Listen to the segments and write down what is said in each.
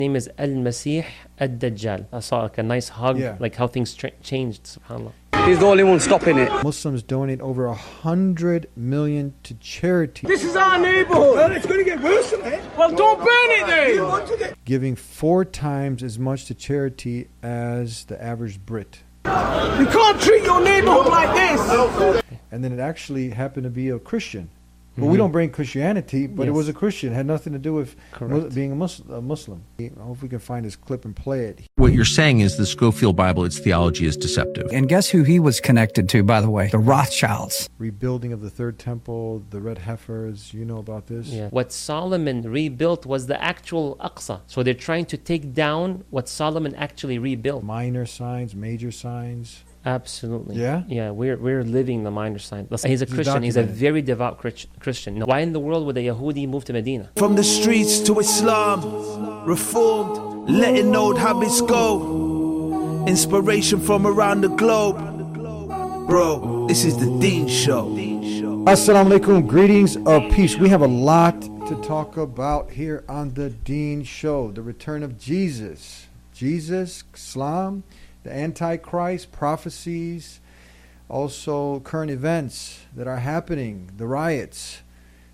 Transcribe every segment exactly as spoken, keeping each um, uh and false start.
name is Al-Masih Ad-Dajjal. I saw like a nice hug, Yeah. like how things tra- changed, subhanAllah. He's the only one stopping it. Muslims donate over a hundred million to charity, This is our neighborhood. Well, it's going to get worse than that. Well, don't burn it then. giving four times as much to charity as the average Brit. You can't treat your neighborhood like this. And then it actually happened to be a Christian. But we don't bring Christianity, but it Yes. was a Christian. It had nothing to do with mu- Correct. being a, Mus- a Muslim. I hope we can find this clip and play it. What you're saying is the Schofield Bible, its theology is deceptive. And guess who he was connected to, by the way? The Rothschilds. Rebuilding of the third temple, the red heifers. You know about this? Yeah. What Solomon rebuilt was the actual Aqsa. So they're trying to take down what Solomon actually rebuilt. Minor signs, major signs. Absolutely. Yeah? Yeah, we're we're living the minor sign. Listen, he's a He's Christian. He's a documented. very devout Chris- Christian. Now, why in the world would a Yahudi move to Medina? From the streets to Islam, reformed, letting old habits go. Inspiration from around the globe. Bro, this is the Dean Show. Assalamu alaikum. Greetings of peace. We have a lot to talk about here on the Dean Show. The return of Jesus. Jesus, Islam, the Antichrist, prophecies, also current events that are happening, the riots,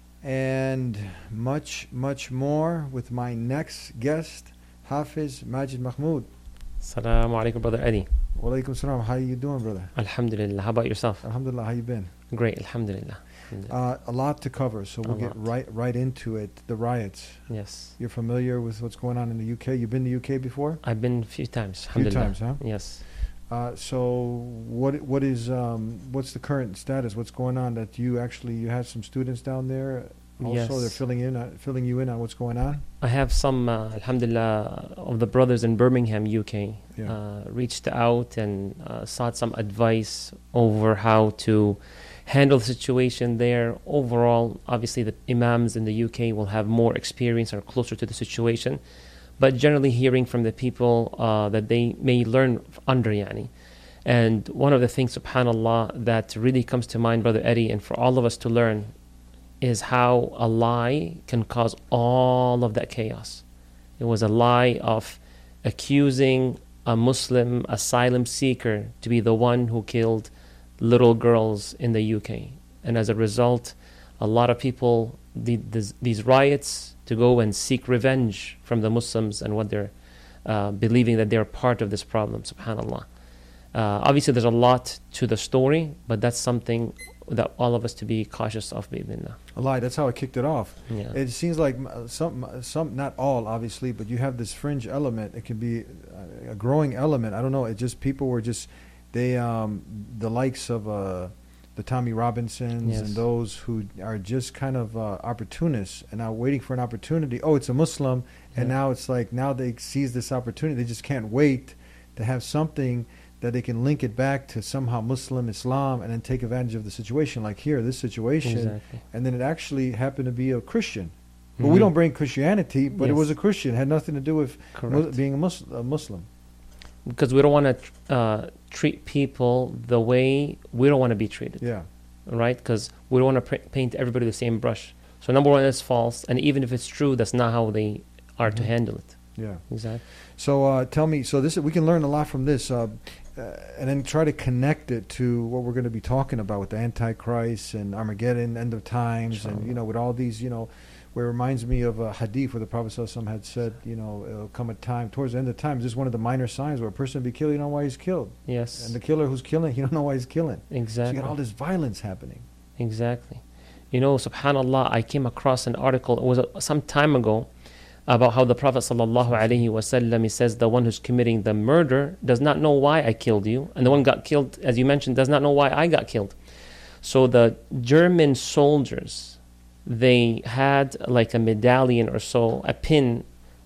and much, much more with my next guest, Hafiz Majid Mahmoud. Assalamu alaikum, Brother Eddie. Wa alaikum salam. How you doing, brother? Alhamdulillah. How about yourself? Alhamdulillah. How you been? Great, Alhamdulillah. Alhamdulillah. Uh, a lot to cover, so we'll A get lot. right right into it. The riots. Yes. You're familiar with what's going on in the U K? You've been to U K before? I've been a few times. Few Alhamdulillah. times, huh? Yes. Uh, so what what is um, what's the current status? What's going on? That you actually you have some students down there. Also, Yes. they're filling in uh, filling you in on what's going on. I have some, uh, Alhamdulillah, of the brothers in Birmingham, U K, Yeah. uh, reached out and uh, sought some advice over how to handle the situation there. Overall, obviously, the imams in the U K will have more experience or closer to the situation, but generally hearing from the people uh, that they may learn under Yani. And one of the things, subhanAllah, that really comes to mind, Brother Eddie, and for all of us to learn, is how a lie can cause all of that chaos. It was a lie of accusing a Muslim asylum seeker to be the one who killed little girls in the U K. And as a result, a lot of people, the, this, these riots to go and seek revenge from the Muslims and what they're uh, believing that they're part of this problem, subhanAllah. Uh, obviously, there's a lot to the story, but that's something that all of us to be cautious of, bi'idhnillah. A lie. That's how I kicked it off. Yeah. It seems like uh, some some not all obviously, but you have this fringe element. It can be a, a growing element. I don't know. It just people were just they um, the likes of uh, the Tommy Robinsons Yes. and those who are just kind of uh, opportunists and now waiting for an opportunity. Oh, it's a Muslim, and Yeah. now it's like now they seize this opportunity. They just can't wait to have something that they can link it back to somehow Muslim Islam and then take advantage of the situation, like here, this situation. Exactly. And then it actually happened to be a Christian. But we Mhm. don't bring Christianity, but it Yes. was a Christian. It had nothing to do with mu- Correct. being a, Mus- a Muslim. Because we don't want to uh, treat people the way we don't want to be treated, Yeah. right? Because we don't want to pr- paint everybody the same brush. So number one, it's false, and even if it's true, that's not how they are to Mhm. handle it. Yeah. Exactly. So uh, tell me, so this we can learn a lot from this, uh, uh, and then try to connect it to what we're going to be talking about with the Antichrist and Armageddon, end of times, and you know, with all these, you know, where it reminds me of a hadith where the Prophet ﷺ had said, you know, it'll come a time towards the end of times. This is one of the minor signs where a person will be killed, you don't know why he's killed, Yes. and the killer who's killing, you don't know why he's killing. So Exactly. you got all this violence happening. Exactly. You know, subhanAllah, I came across an article, it was uh, some time ago, about how the Prophet sallallahu alaihi wasallam, he says, the one who's committing the murder does not know why I killed you, and the one got killed, as you mentioned, does not know why I got killed. So the German soldiers, they had like a medallion or so, a pin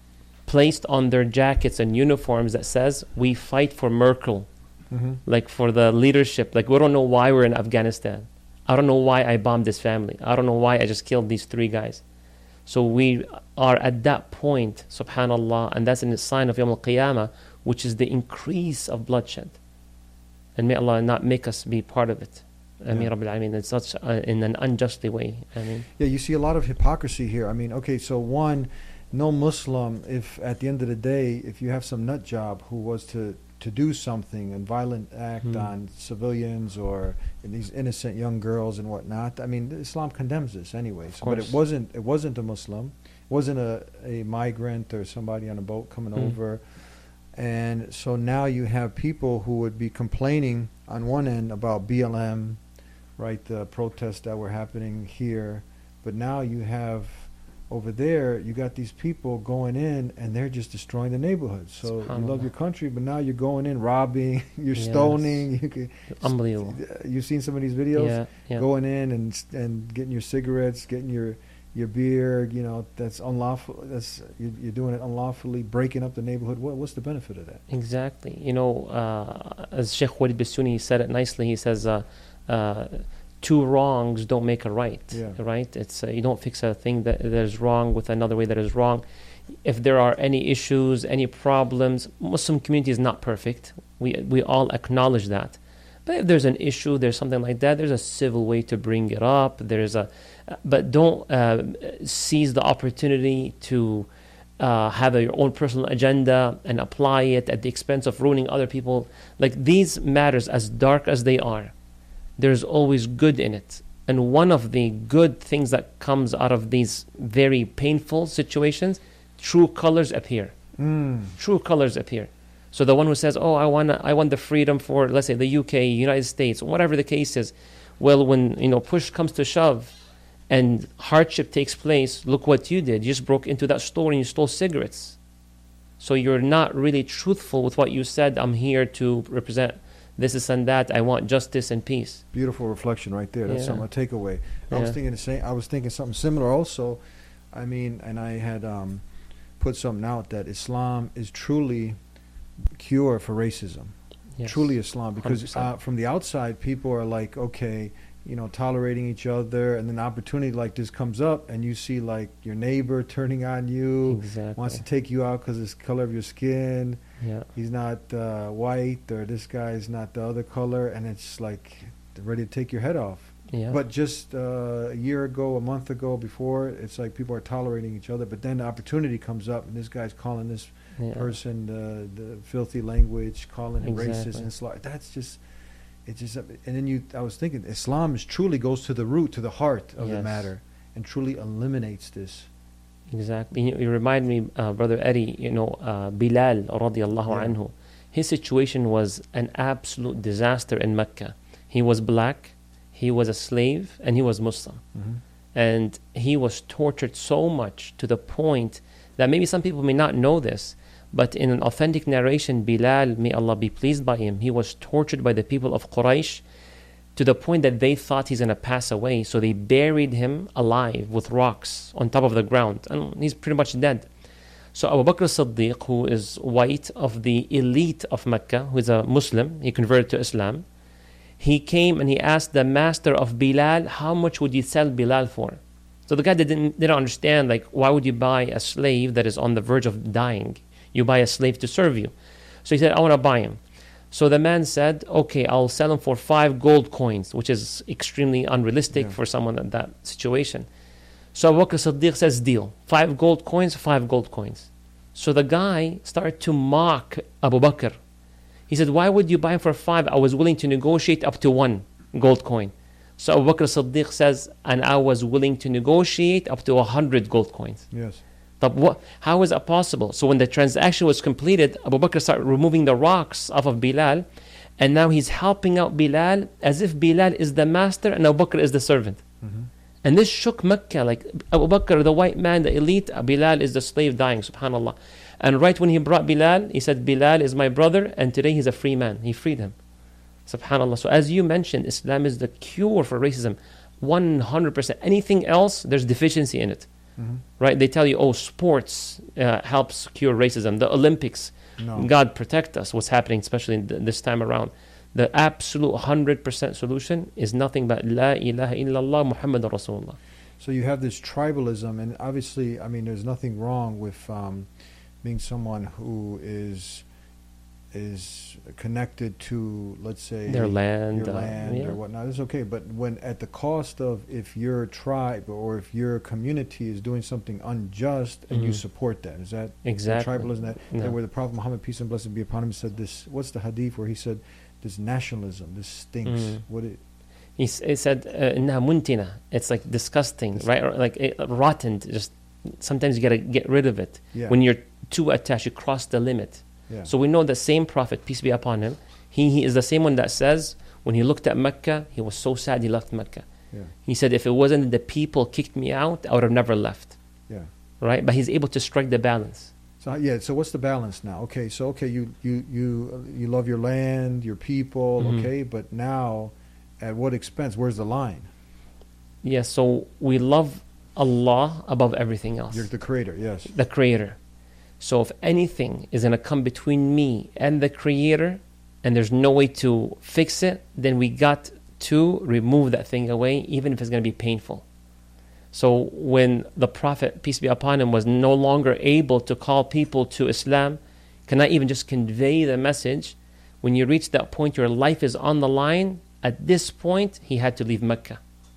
placed on their jackets and uniforms that says, "We fight for Merkel," Mm-hmm. like for the leadership. Like, we don't know why we're in Afghanistan. I don't know why I bombed this family. I don't know why I just killed these three guys. So we are at that point, subhanAllah, and that's in the sign of Yawm al-Qiyamah, which is the increase of bloodshed. And may Allah not make us be part of it. Ameen Yeah. Rabbil Alameen. It's such uh, in an unjustly way. I mean, Yeah, you see a lot of hypocrisy here. I mean, okay, so one, no Muslim, if at the end of the day, if you have some nut job who was to, to do something, a violent act Hmm. on civilians or these innocent young girls and whatnot, I mean, Islam condemns this anyway. So, but it course. wasn't it wasn't a Muslim, wasn't a, a migrant or somebody on a boat coming Hmm. over. And so now you have people who would be complaining on one end about B L M, right, the protests that were happening here. But now you have over there, you got these people going in and they're just destroying the neighborhoods. So you love Subhanallah. your country, but now you're going in, robbing, you're Yes. stoning. You could, Unbelievable. you've seen some of these videos? Yeah, yeah. Going in and and getting your cigarettes, getting your your beer, you know, that's unlawful. That's you, you're doing it unlawfully, breaking up the neighborhood. What, what's the benefit of that? Exactly. You know, uh, as Sheikh Walid Bisuni said it nicely, he says, uh, uh, two wrongs don't make a right. Yeah. Right? It's uh, you don't fix a thing that, that is wrong with another way that is wrong. If there are any issues, any problems, Muslim community is not perfect. We we all acknowledge that. But if there's an issue, there's something like that, there's a civil way to bring it up. There's a, but don't uh, seize the opportunity to uh, have a, your own personal agenda and apply it at the expense of ruining other people. Like these matters, as dark as they are, there's always good in it. And one of the good things that comes out of these very painful situations, true colors appear. Mm. True colors appear. So the one who says, "Oh, I want, I want the freedom for, let's say, the U K, United States, whatever the case is," well, when you know push comes to shove, and hardship takes place, look what you did. You just broke into that store and you stole cigarettes. So you're not really truthful with what you said. I'm here to represent this, this, and that. I want justice and peace. Beautiful reflection right there. That's Yeah. something to take away. I was Yeah. thinking the same. I was thinking something similar also. I mean, and I had um, put something out that Islam is truly cure for racism. Yes. Truly Islam, because one hundred percent. uh, from the outside, people are like, okay, you know, tolerating each other, and then an opportunity like this comes up, and you see like your neighbor turning on you, Exactly. wants to take you out because of the color of your skin. Yeah. He's not uh, white, or this guy's not the other color, and it's like they're ready to take your head off. Yeah. But just uh, a year ago, a month ago, before, it's like people are tolerating each other. But then the opportunity comes up, and this guy's calling this yeah. person the, the filthy language, calling him racist, Exactly. and it's like that's just, it just. And then you, I was thinking, Islam is truly goes to the root, to the heart of the Yes. matter, and truly eliminates this. Exactly. You, you remind me, uh, Brother Eddie, you know, uh, Bilal radiallahu Yeah. anhu. His situation was an absolute disaster in Mecca. He was black, he was a slave, and he was Muslim. Mm-hmm. And he was tortured so much to the point that maybe some people may not know this, but in an authentic narration, Bilal, may Allah be pleased by him, he was tortured by the people of Quraysh to the point that they thought he's going to pass away. So they buried him alive with rocks on top of the ground. And he's pretty much dead. So Abu Bakr as-Siddiq, who is white, of the elite of Mecca, who is a Muslim, he converted to Islam. He came and he asked the master of Bilal, how much would you sell Bilal for? So the guy didn't, didn't understand, like, why would you buy a slave that is on the verge of dying? You buy a slave to serve you. So he said, I want to buy him. So the man said, okay, I'll sell him for five gold coins, which is extremely unrealistic Yeah. for someone in that situation. So Abu Bakr Siddiq says, deal. Five gold coins, five gold coins. So the guy started to mock Abu Bakr. He said, why would you buy him for five? I was willing to negotiate up to one gold coin. So Abu Bakr Siddiq says, and I was willing to negotiate up to a hundred gold coins. Yes. But what, how is that possible? So when the transaction was completed, Abu Bakr started removing the rocks off of Bilal, and now he's helping out Bilal as if Bilal is the master and Abu Bakr is the servant. Mm-hmm. And this shook Mecca, like Abu Bakr, the white man, the elite, Bilal is the slave dying, subhanAllah. And right when he brought Bilal, he said, Bilal is my brother, and today he's a free man. He freed him. SubhanAllah. So as you mentioned, Islam is the cure for racism. one hundred percent. Anything else, there's deficiency in it. Mm-hmm. Right? They tell you, oh, sports uh, helps cure racism. The Olympics, No. God protect us, what's happening, especially th- this time around. The absolute one hundred percent solution is nothing but La ilaha illallah Muhammad Rasulullah. So you have this tribalism, and obviously, I mean, there's nothing wrong with um, being someone who is is connected to, let's say, Their land, your uh, land yeah. or whatnot, it's okay. But when at the cost of, if your tribe or if your community is doing something unjust and you Mhm. support that, is that Exactly. tribalism? That, No. that where the Prophet Muhammad, peace and blessings be upon him, said this. What's the hadith where he said, "This nationalism, this stinks." Mm. What it? He, s- he said, uh, "إنها منتنة." It's like disgusting, Dis- right? Or like uh, rotten. Just sometimes you gotta get rid of it. Yeah. When you're too attached, you cross the limit. Yeah. So we know the same Prophet, peace be upon him. He, he is the same one that says when he looked at Mecca, he was so sad he left Mecca. Yeah. He said, if it wasn't the people kicked me out, I would have never left. Yeah. Right? But he's able to strike the balance. So yeah, so what's the balance now? Okay, so okay, you you you uh, you love your land, your people, Mhm. okay, but now, at what expense? Where's the line? Yeah, so we love Allah above everything else. You're the creator, yes. The Creator. So if anything is going to come between me and the Creator, and there's no way to fix it, then we got to remove that thing away, even if it's going to be painful. So when the Prophet, peace be upon him, was no longer able to call people to Islam, cannot even just convey the message, when you reach that point, your life is on the line, at this point, he had to leave Mecca.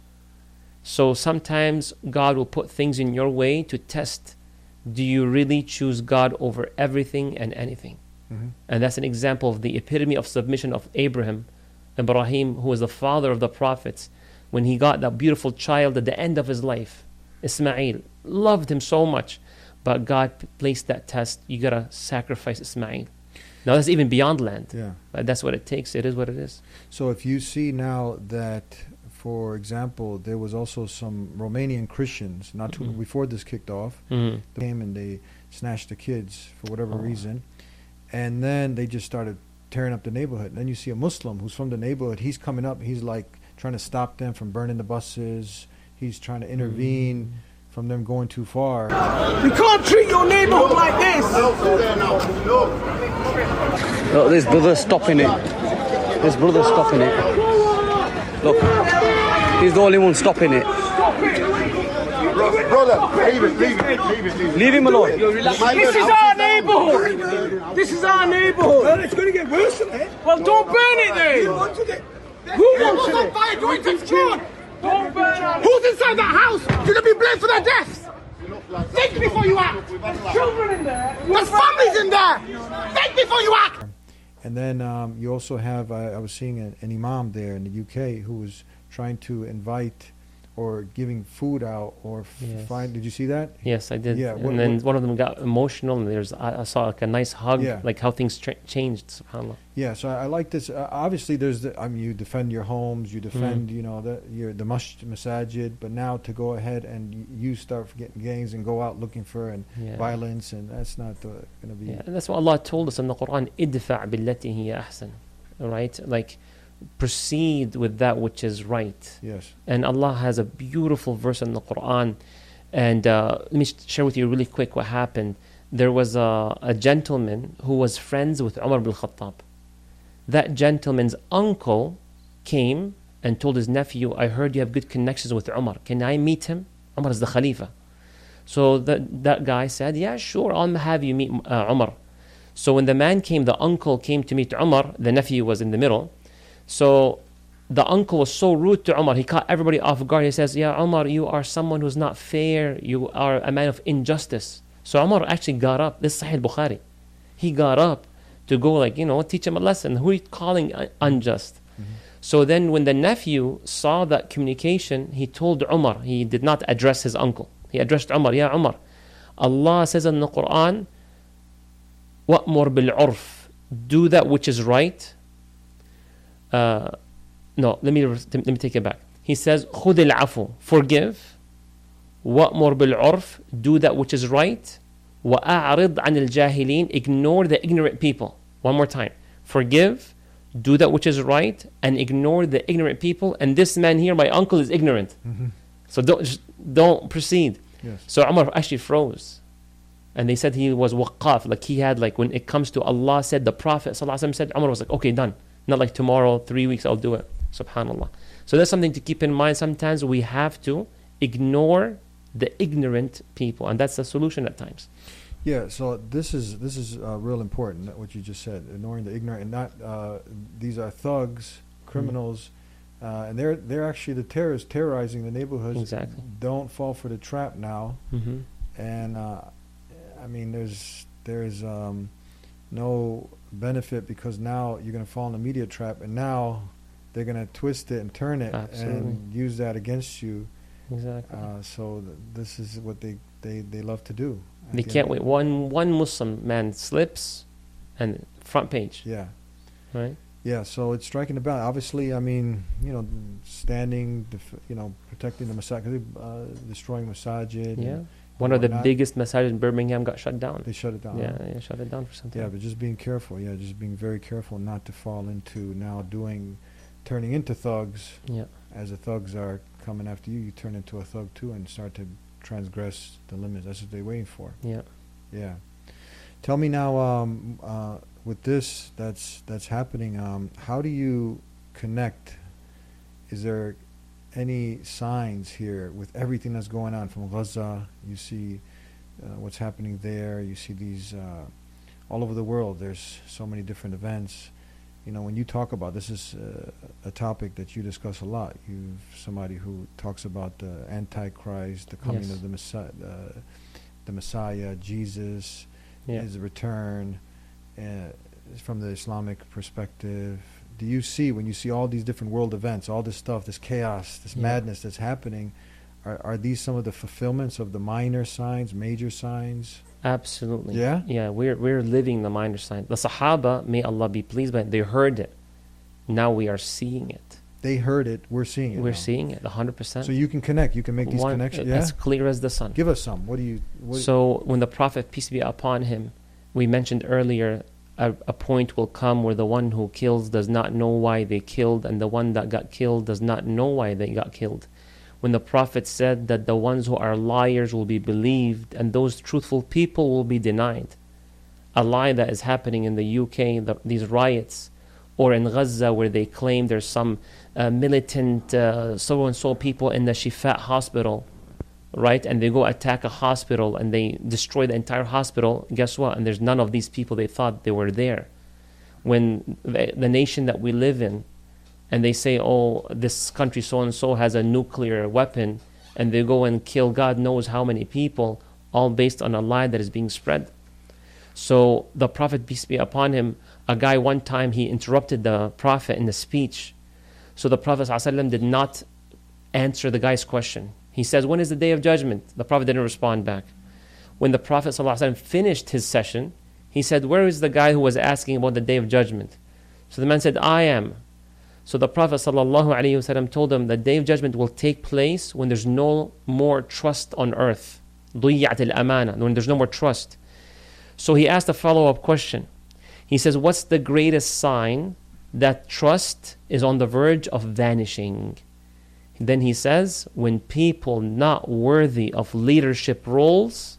So sometimes God will put things in your way to test, do you really choose God over everything and anything? Mm-hmm. And that's an example of the epitome of submission of Abraham, Ibrahim, who was the father of the prophets. When he got that beautiful child at the end of his life, Ismail, loved him so much, but God p- placed that test. You gotta sacrifice Ismail. Now that's even beyond land. Yeah. But that's what it takes. It is what it is. So if you see now that, for example, there was also some Romanian Christians not too Mhm. before this kicked off, Mhm. they came and they snatched the kids for whatever Oh. reason, and then they just started tearing up the neighborhood. And then you see a Muslim who's from the neighborhood. He's coming up. He's like trying to stop them from burning the buses. He's trying to intervene from them going too far. You can't treat your neighborhood like this. Look, this brother's stopping it. This brother's stopping it. Look, he's the only one stopping it. Brother, leave it, leave it, leave it, leave it. Leave him alone. This is our neighborhood. This is our neighborhood. Well, it's going to get worse than that. Well, don't burn it then. Who wanted it? Who wanted it? Fire, do it, it's true. Don't burn it. Who's inside that house? You're going to be blamed for their deaths. Think before you act. There's children in there. There's families in there. Think before you act. And then um, you also have, I, I was seeing an, an imam there in the U K who was trying to invite or giving food out or f- Yes. find. Did you see that? Yes, I did. Yeah, and what- then what- one of them got emotional, and there's I, I saw like a nice hug, Yeah. like how things tra- changed. SubhanAllah. Yeah, so I, I like this. Uh, obviously, there's the, I mean, you defend your homes, you defend, Mm-hmm. you know, the your the mash, masajid, but now to go ahead and y- you start getting gangs and go out looking for and Yeah. violence, and that's not going to be. Yeah, and that's what Allah told us in the Quran. Idfa' billati hiya ahsan. Right, like proceed with that which is right. Yes. And Allah has a beautiful verse in the Quran. And uh, let me sh- share with you really quick what happened. There was a, a gentleman who was friends with Umar bin Khattab. That gentleman's uncle came and told his nephew, I heard you have good connections with Umar. Can I meet him? Umar is the Khalifa. So that, that guy said, yeah, sure, I'll have you meet uh, Umar. So when the man came, the uncle came to meet Umar, the nephew was in the middle. So the uncle was so rude to Umar, he caught everybody off guard. He says, yeah, Umar, you are someone who's not fair. You are a man of injustice. So Umar actually got up. This is Sahih Bukhari. He got up to go, like, you know, teach him a lesson. Who are you calling un- unjust? Mm-hmm. So then when the nephew saw that communication, he told Umar, he did not address his uncle. He addressed Umar, yeah, Umar. Allah says in the Quran, وَأْمُرْ بِالْعُرْفِ, do that which is right. Uh, no, let me let me take it back. He says, خُذِ الْعَفُ, forgive. وَأْمُرْ بِالْعُرْفِ, do that which is right. وَأَعْرِضْ عَنِ الْجَاهِلِينَ, ignore the ignorant people. One more time. Forgive, do that which is right, and ignore the ignorant people. And this man here, my uncle, is ignorant. Mm-hmm. So don't just don't proceed. Yes. So Umar actually froze. And they said he was waqaf, like he had, like when it comes to Allah said, the Prophet ﷺ said, Umar was like, okay, done. Not like tomorrow, three weeks, I'll do it. SubhanAllah. So that's something to keep in mind. Sometimes we have to ignore the ignorant people, and that's the solution at times. Yeah, so this is this is uh, real important. that What you just said, ignoring the ignorant, and not uh, these are thugs, criminals, uh, and they're they're actually the terrorists terrorizing the neighborhoods. Exactly. Don't fall for the trap now. Mm-hmm. And uh, I mean, there's there's um, no benefit because now you're going to fall in the media trap, and now they're going to twist it and turn it Absolutely. and use that against you. Exactly. Uh, so th- this is what they, they, they love to do. at They the can't end. wait. One one Muslim man slips, and front page. Yeah. Right. Yeah, so it's striking the balance. Obviously, I mean, you know, standing, def- you know, protecting the masajid, uh, destroying masajid. Yeah. and One of the whatnot. biggest massages in Birmingham got shut down. They shut it down. Yeah, huh? yeah, shut it down for some time. Yeah, but just being careful. Yeah, just being very careful not to fall into now doing, turning into thugs. Yeah. As the thugs are coming after you, you turn into a thug too and start to transgress the limits. That's what they're waiting for. Yeah. Yeah. Tell me now, um, uh, with this that's that's happening, um, how do you connect? Is there any signs here with everything that's going on from Gaza? You see uh, what's happening there. You see these uh, all over the world. There's so many different events. You know, when you talk about this, is uh, a topic that you discuss a lot. You've somebody who talks about the Antichrist, the coming Yes. of the Messiah, uh, the Messiah, Jesus, Yeah. his return, uh, from the Islamic perspective. Do you see, when you see all these different world events, all this stuff, this chaos, this Yeah. madness that's happening, are, are these some of the fulfillments of the minor signs, major signs? Absolutely. Yeah? Yeah, we're we're living the minor sign. The Sahaba, may Allah be pleased by it, they heard it. Now we are seeing it. They heard it, we're seeing it We're now. seeing it, one hundred percent. So you can connect, you can make these One- connections. Yeah? As clear as the sun. Give us some. What do you... What So when the Prophet, peace be upon him, we mentioned earlier, a, a point will come where the one who kills does not know why they killed, and the one that got killed does not know why they got killed. When the Prophet said that the ones who are liars will be believed and those truthful people will be denied. A lie that is happening in the U K, the, these riots, or in Gaza where they claim there's some uh, militant uh, so-and-so people in the Shifa hospital, right? And they go attack a hospital and they destroy the entire hospital. Guess what? And there's none of these people they thought they were there. When the, the nation that we live in, and they say, oh, this country so-and-so has a nuclear weapon, and they go and kill God knows how many people, all based on a lie that is being spread. So the Prophet, peace be upon him, a guy one time, he interrupted the Prophet in the speech. So the Prophet ﷺ did not answer the guy's question. He says, when is the day of judgment? The Prophet didn't respond back. When the Prophet ﷺ finished his session, he said, where is the guy who was asking about the day of judgment? So the man said, I am. So the Prophet ﷺ told him the day of judgment will take place when there's no more trust on earth. ضيعت الأمانة, when there's no more trust. So he asked a follow-up question. He says, what's the greatest sign that trust is on the verge of vanishing? Then he says, when people not worthy of leadership roles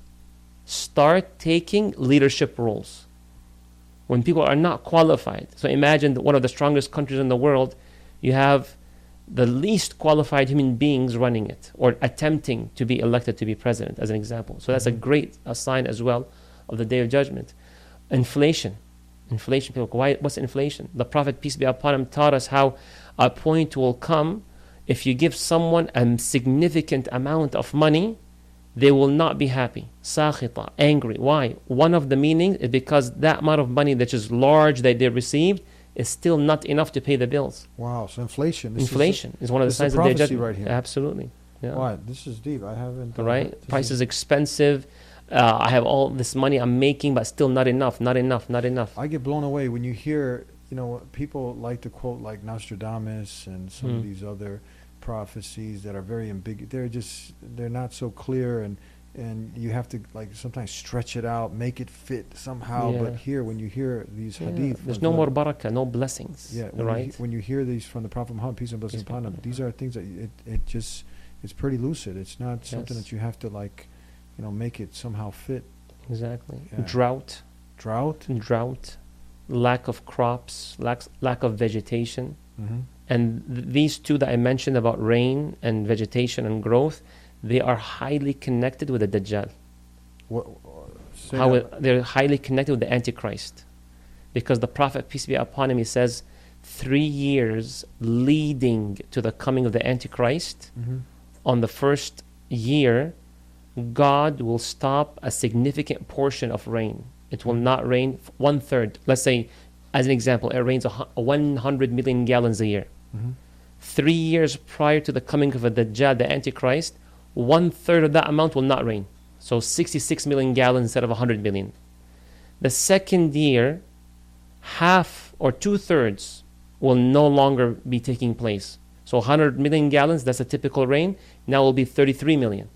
start taking leadership roles. When people are not qualified. So imagine that one of the strongest countries in the world, you have the least qualified human beings running it or attempting to be elected to be president, as an example. So that's a great a sign as well of the day of judgment. Inflation. Inflation. People go, why, what's inflation? The Prophet, peace be upon him, taught us how a point will come if you give someone a significant amount of money, they will not be happy. Sakhita, angry. Why? One of the meanings is because that amount of money that is large that they received is still not enough to pay the bills. Wow, so inflation. This Inflation is, is, one of the this signs is a of their prophecy judgment. right here. Absolutely. Yeah. Wow, this is deep. I haven't... Uh, Right? this Price is- is expensive. Uh, I have all this money I'm making, but still not enough, not enough, not enough. I get blown away when you hear, you know, people like to quote like Nostradamus and some of Mm. these other prophecies that are very ambiguous. They're just, they're not so clear, and and you have to like sometimes stretch it out, make it fit somehow. Yeah. But here, when you hear these Yeah. hadith, There's from no the- more barakah, no blessings. Yeah, when, right? you, when you hear these from the Prophet Muhammad, peace and blessings Peace be upon him, upon these are things that it, it just, it's pretty lucid. It's not something Yes. that you have to like, you know, make it somehow fit. Exactly. Yeah. Drought. Drought. Drought. Lack of crops. Lack, lack of vegetation. Mm-hmm. And th- these two that I mentioned about rain and vegetation and growth, they are highly connected with the Dajjal. What, Say how that. it, they're highly connected with the Antichrist. Because the Prophet, peace be upon him, he says, three years leading to the coming of the Antichrist, Mhm. on the first year, God will stop a significant portion of rain. It will not rain f- one third. Let's say, as an example, it rains a hu- one hundred million gallons a year. Mhm. Three years prior to the coming of the Dajjal, the Antichrist, one third of that amount will not rain. So sixty-six million gallons instead of one hundred million. The second year, half or two thirds will no longer be taking place. So one hundred million gallons, that's a typical rain, now will be thirty-three million.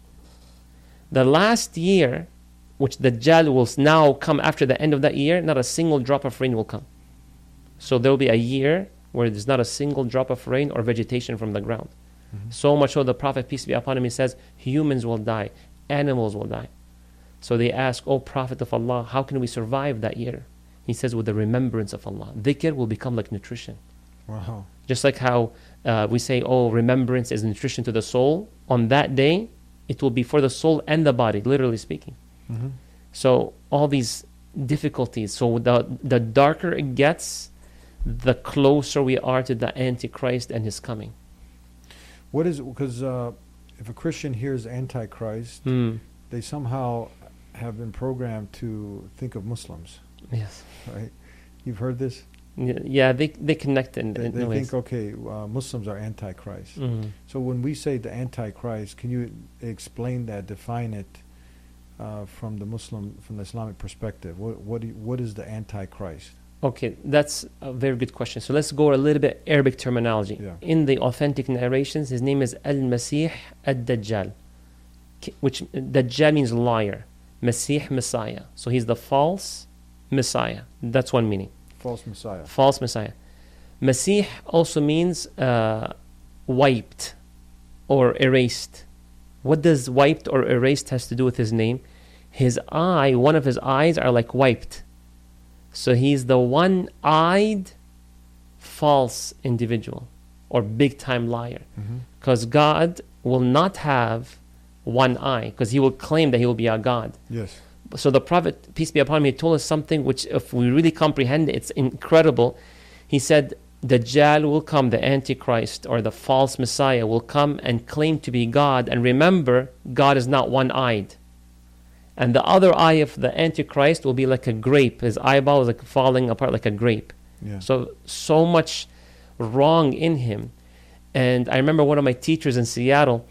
The last year, which the Dajjal will s- now come after the end of that year, not a single drop of rain will come. So there will be a year where there's not a single drop of rain or vegetation from the ground. So much so the Prophet, peace be upon him, he says, humans will die, animals will die. So they ask, O Prophet of Allah, how can we survive that year? He says, with the remembrance of Allah. Dhikr will become like nutrition. Wow. Just like how uh, we say, oh, remembrance is nutrition to the soul. On that day, it will be for the soul and the body, literally speaking. Mhm. So all these difficulties, so the, the darker it gets, the closer we are to the Antichrist and his coming. What is because uh, if a Christian hears Antichrist, Hmm. they somehow have been programmed to think of Muslims, Yes. right? You've heard this? Y- Yeah, they, they connect in, They, in they ways. think, okay, uh, Muslims are Antichrist. Mhm. So when we say the Antichrist, can you explain that, define it uh, from the Muslim, from the Islamic perspective? What what do you, what is the Antichrist? Okay, that's a very good question. So let's go a little bit Arabic terminology. Yeah. In the authentic narrations, his name is Al-Masih Ad-Dajjal, K- which Dajjal means liar, Masih, Messiah. So he's the false Messiah. That's one meaning. False Messiah. False Messiah. Masih also means uh, wiped or erased. What does wiped or erased has to do with his name? His eye, one of his eyes are like wiped. So he's the one-eyed false individual or big-time liar. Mhm. Because God will not have one eye, because he will claim that he will be a God. Yes. So the Prophet, peace be upon him, he told us something which, if we really comprehend it, it's incredible. He said, Dajjal will come, the Antichrist or the false Messiah will come and claim to be God. And remember, God is not one-eyed. And the other eye of the Antichrist will be like a grape. His eyeball is like falling apart like a grape. Yeah. So, so much wrong in him. And I remember one of my teachers in Seattle,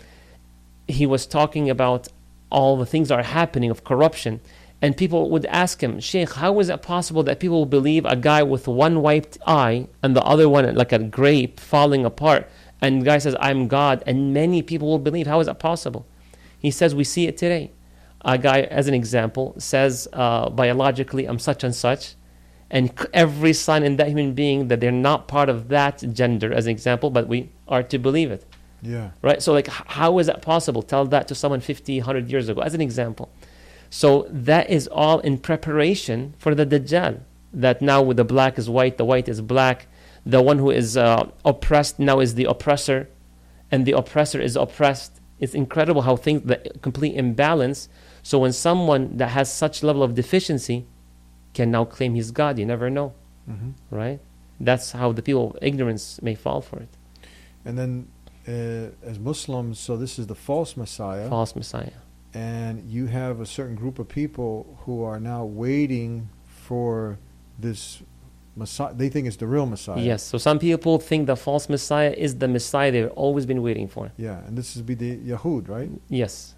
he was talking about all the things that are happening of corruption. And people would ask him, Sheikh, how is it possible that people will believe a guy with one wiped eye and the other one like a grape falling apart? And the guy says, I'm God. And many people will believe. How is that possible? He says, we see it today. A guy, as an example, says uh, biologically, I'm such and such. And c- every sign in that human being that they're not part of that gender, as an example, but we are to believe it. Yeah. Right? So, like, h- how is that possible? Tell that to someone fifty, one hundred years ago, as an example. So, that is all in preparation for the Dajjal. That now with the black is white, the white is black. The one who is uh, oppressed now is the oppressor, and the oppressor is oppressed. It's incredible how things, the complete imbalance. So, when someone that has such level of deficiency can now claim he's God, you never know. Mhm. Right? That's how the people of ignorance may fall for it. And then, uh, as Muslims, so this is the false Messiah. False Messiah. And you have a certain group of people who are now waiting for this Messiah. They think it's the real Messiah. Yes, so some people think the false Messiah is the Messiah they've always been waiting for. Yeah, and this is be the Yahud, right? Yes,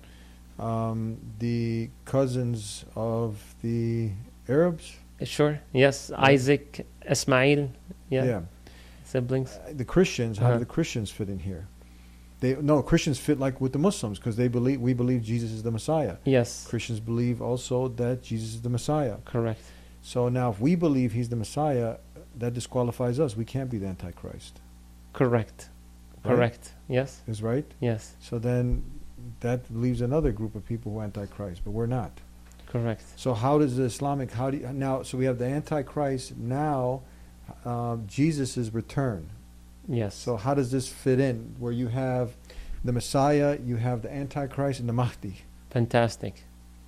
Um, the cousins of the Arabs. sure. Yes, Isaac, Ismail, yeah, Yeah. siblings. Uh, The Christians. How Uh-huh. do the Christians fit in here? They no Christians fit like with the Muslims because they believe we believe Jesus is the Messiah. Yes, Christians believe also that Jesus is the Messiah. correct. So now, if we believe he's the Messiah, that disqualifies us. We can't be the Antichrist. Correct. Right? Correct. Yes, Is right? yes, So then that leaves another group of people who are Antichrist, but we're not. correct. So how does the Islamic, how do you, now, so we have the Antichrist, now uh, Jesus' return. Yes. So how does this fit in, where you have the Messiah, you have the Antichrist, and the Mahdi? Fantastic.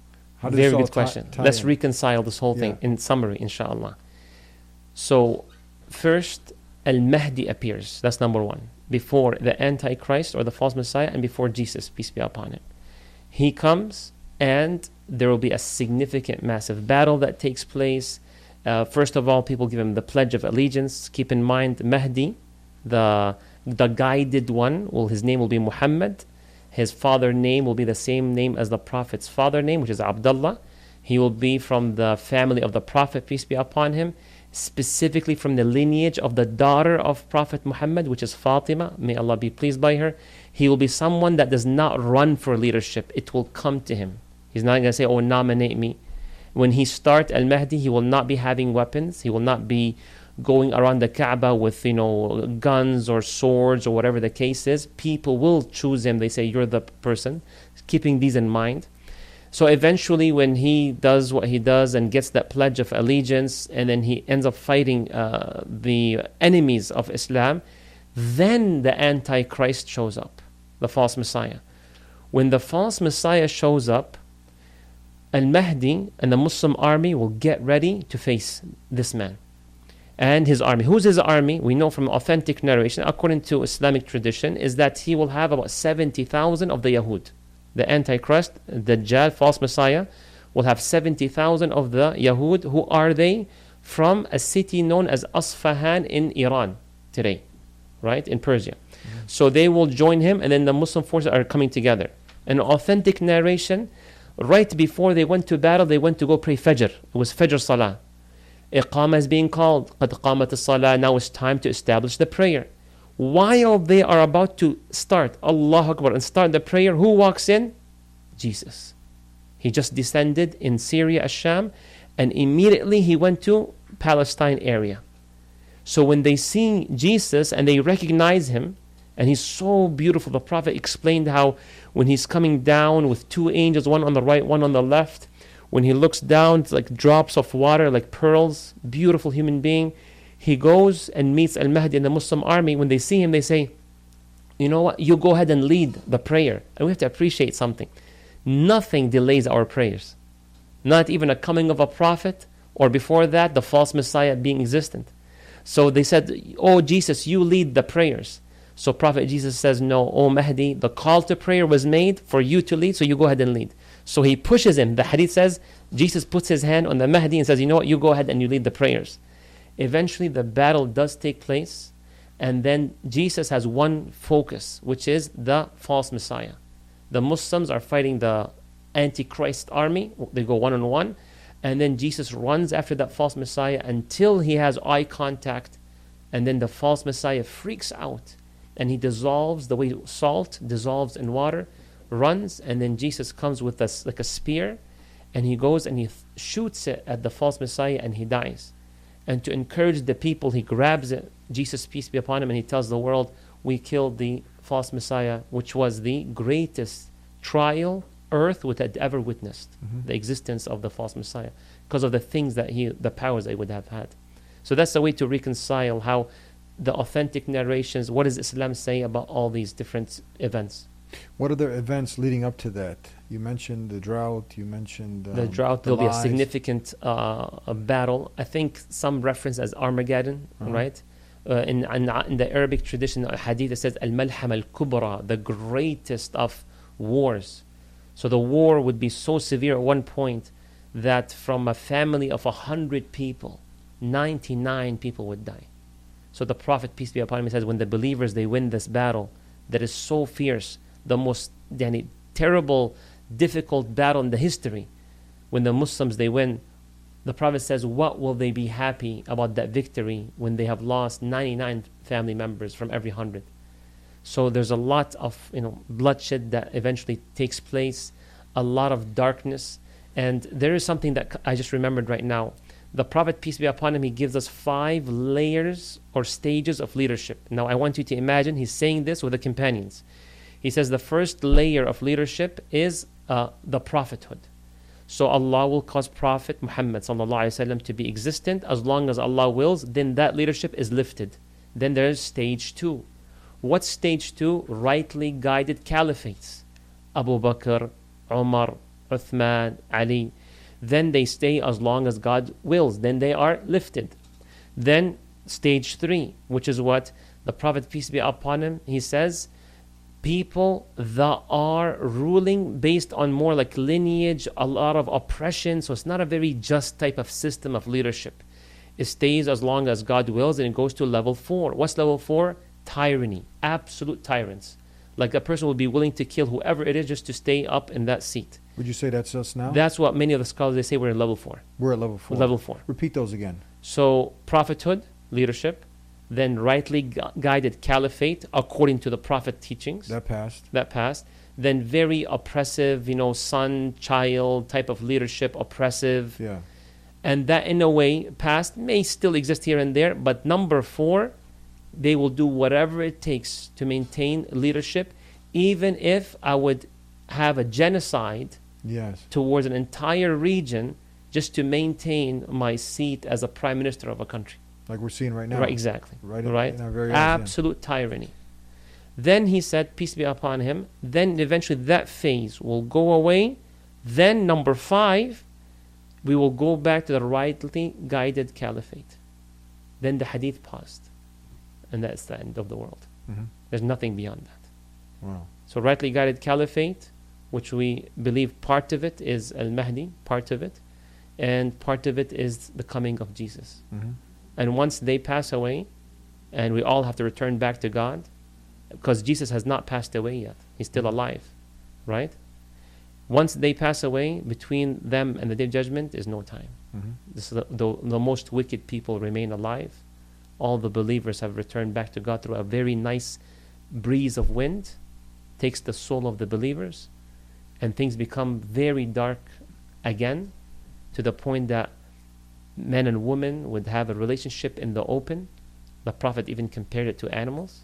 How does this Very all good tie- question. tie Let's in? reconcile this whole thing Yeah. in summary, inshallah. So, first, Al-Mahdi appears. That's number one. Before the Antichrist or the false Messiah and before Jesus, peace be upon him. He comes and there will be a significant, massive battle that takes place. Uh, first of all, people give him the Pledge of Allegiance. Keep in mind, Mahdi, the, the guided one, well, his name will be Muhammad. His father name will be the same name as the Prophet's father name, which is Abdullah. He will be from the family of the Prophet, peace be upon him, specifically from the lineage of the daughter of Prophet Muhammad, which is Fatima. May Allah be pleased by her. He will be someone that does not run for leadership. It will come to him. He's not going to say, oh, nominate me. When he starts Al-Mahdi, he will not be having weapons. He will not be going around the Kaaba with, you know, guns or swords or whatever the case is. People will choose him. They say, you're the person. Keeping these in mind. So eventually when he does what he does and gets that pledge of allegiance, and then he ends up fighting uh, the enemies of Islam, then the Antichrist shows up, the false Messiah. When the false Messiah shows up, Al-Mahdi and the Muslim army will get ready to face this man and his army. Who's his army? We know from authentic narration, according to Islamic tradition, is that he will have about seventy thousand of the Yahud. The Antichrist, the Dajjal, false Messiah, will have seventy thousand of the Yahud. Who are they? From a city known as Asfahan in Iran today, right? In Persia. Mm-hmm. So they will join him, and then the Muslim forces are coming together. An authentic narration, right before they went to battle, they went to go pray Fajr. It was Fajr Salah. Iqamah is being called. Qad qamat as-salah. Now it's time to establish the prayer. While they are about to start, Allahu Akbar, and start the prayer, who walks in? Jesus. He just descended in Syria, Ash-Sham, and immediately he went to Palestine area. So when they see Jesus and they recognize him, and he's so beautiful, the Prophet explained how when he's coming down with two angels, one on the right, one on the left, when he looks down, it's like drops of water, like pearls, beautiful human being. He goes and meets Al-Mahdi and the Muslim army. When they see him, they say, you know what, you go ahead and lead the prayer. And we have to appreciate something. Nothing delays our prayers. Not even a coming of a prophet, or before that, the false Messiah being existent. So they said, oh Jesus, you lead the prayers. So Prophet Jesus says, no, oh Mahdi, the call to prayer was made for you to lead, so you go ahead and lead. So he pushes him. The hadith says, Jesus puts his hand on the Mahdi and says, you know what, you go ahead and you lead the prayers. Eventually the battle does take place, and then Jesus has one focus, which is the false Messiah. The Muslims are fighting the Antichrist army. They go one on one, and then Jesus runs after that false Messiah until he has eye contact, and then the false Messiah freaks out and he dissolves the way salt dissolves in water, runs, and then Jesus comes with us like a spear, and he goes and he th- shoots it at the false Messiah, and he dies. And to encourage the people, he grabs it, Jesus, peace be upon him, and he tells the world, we killed the false Messiah, which was the greatest trial earth would have ever witnessed, mm-hmm. the existence of the false Messiah, because of the things that he, the powers they would have had. So that's the way to reconcile how the authentic narrations, what does Islam say about all these different events? What are the events leading up to that? You mentioned the drought, you mentioned um, the drought, the there'll lies. be a significant uh, a battle. I think some reference as Armageddon, uh-huh. right? Uh, in, in, in the Arabic tradition, a hadith that says Al-Malham Al-Kubra, the greatest of wars. So the war would be so severe at one point that from a family of a hundred people, ninety-nine people would die. So the Prophet, peace be upon him, says when the believers, they win this battle that is so fierce, the most yani, terrible, difficult battle in the history, when the Muslims, they win, the Prophet says, what will they be happy about that victory when they have lost ninety-nine family members from every hundred? So there's a lot of you know bloodshed that eventually takes place, a lot of darkness. And there is something that I just remembered right now. The Prophet, peace be upon him, he gives us five layers or stages of leadership. Now I want you to imagine he's saying this with the companions. He says the first layer of leadership is uh, the prophethood. So Allah will cause Prophet Muhammad sallallahu alaihi wasallam to be existent as long as Allah wills, then that leadership is lifted. Then there's stage two. What's stage two? Rightly guided caliphates. Abu Bakr, Umar, Uthman, Ali. Then they stay as long as God wills. Then they are lifted. Then stage three, which is what the Prophet, peace be upon him, he says, people that are ruling based on more like lineage, a lot of oppression. So it's not a very just type of system of leadership. It stays as long as God wills, and it goes to level four. What's level four? Tyranny. Absolute tyrants. Like a person will be willing to kill whoever it is just to stay up in that seat. Would you say that's us now? That's what many of the scholars, they say we're in level four. We're at level four. Level four. Repeat those again. So prophethood, leadership, then rightly gu- guided caliphate according to the Prophet teachings. That passed. That passed. Then very oppressive, you know, son, child type of leadership, oppressive. Yeah. And that in a way passed, may still exist here and there. But number four, they will do whatever it takes to maintain leadership, even if I would have a genocide Yes. towards an entire region just to maintain my seat as a prime minister of a country. Like we're seeing right now. Right, exactly. Right. In, right? in our very eyes, Absolute tyranny. Then he said, peace be upon him, then eventually that phase will go away. Then number five, we will go back to the rightly guided caliphate. Then the hadith paused. And that's the end of the world. Yeah. Mm-hmm. There's nothing beyond that. Wow. So rightly guided caliphate, which we believe part of it is Al-Mahdi, part of it, and part of it is the coming of Jesus. Mm-hmm. And once they pass away, and we all have to return back to God, because Jesus has not passed away yet. He's still alive, right? Once they pass away, between them and the Day of Judgment is no time. Mm-hmm. This is the, the, the most wicked people remain alive. All the believers have returned back to God through a very nice breeze of wind, takes the soul of the believers, and things become very dark again, to the point that men and women would have a relationship in the open. The Prophet even compared it to animals.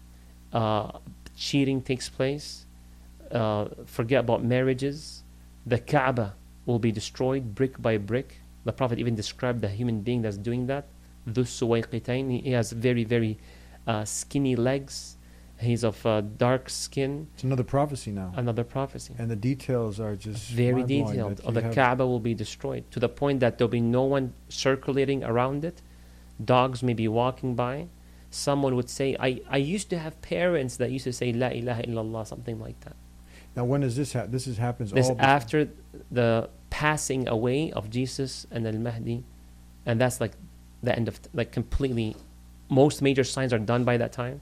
Uh, cheating takes place. Uh, forget about marriages. The Kaaba will be destroyed brick by brick. The Prophet even described the human being that's doing that. Dhu Suwayqitain. He has very, very uh, skinny legs. He's of uh, dark skin. It's another prophecy now. Another prophecy. And the details are just Very mind-blowing detailed. that Or you the have- Kaaba will be destroyed to the point that there'll be no one circulating around it. Dogs may be walking by. Someone would say, I, I used to have parents that used to say La ilaha illallah, something like that. Now, when does this happen? This is happens This all before- after the passing away of Jesus and Al-Mahdi. And that's like the end of, like completely, most major signs are done by that time.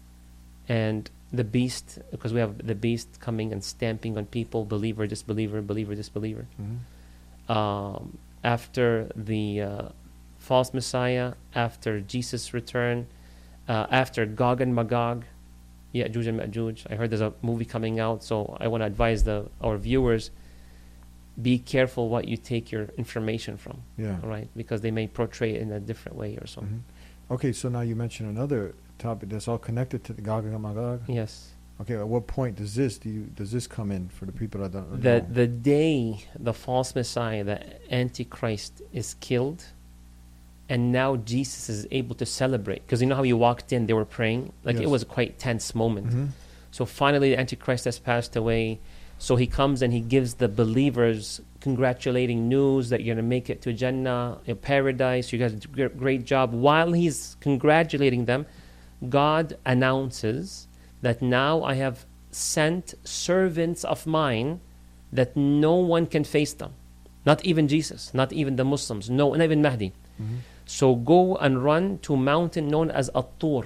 And the beast, because we have the beast coming and stamping on people, believer, disbeliever, believer, disbeliever. Mhm. Um, after the uh, false Messiah, after Jesus' return, uh, after Gog and Magog, Ya'juj and Ma'juj. I heard there's a movie coming out, so I want to advise the our viewers, be careful what you take your information from, Yeah. all right? Because they may portray it in a different way or so. Mhm. Okay, so now you mentioned another topic that's all connected to the Gog and Magog. Yes. Okay, at what point does this do you does this come in for the people that don't The know? the day the false Messiah, the Antichrist, is killed, and now Jesus is able to celebrate. Because you know how you walked in, they were praying. Like it Yes. was a quite tense moment. Mhm. So finally, the Antichrist has passed away. So he comes and he gives the believers congratulating news that you're going to make it to Jannah, in paradise. You guys did a great job. While he's congratulating them, God announces that now I have sent servants of mine that no one can face them. Not even Jesus, not even the Muslims, no, not even Mahdi. Mhm. So go and run to a mountain known as At-Tur.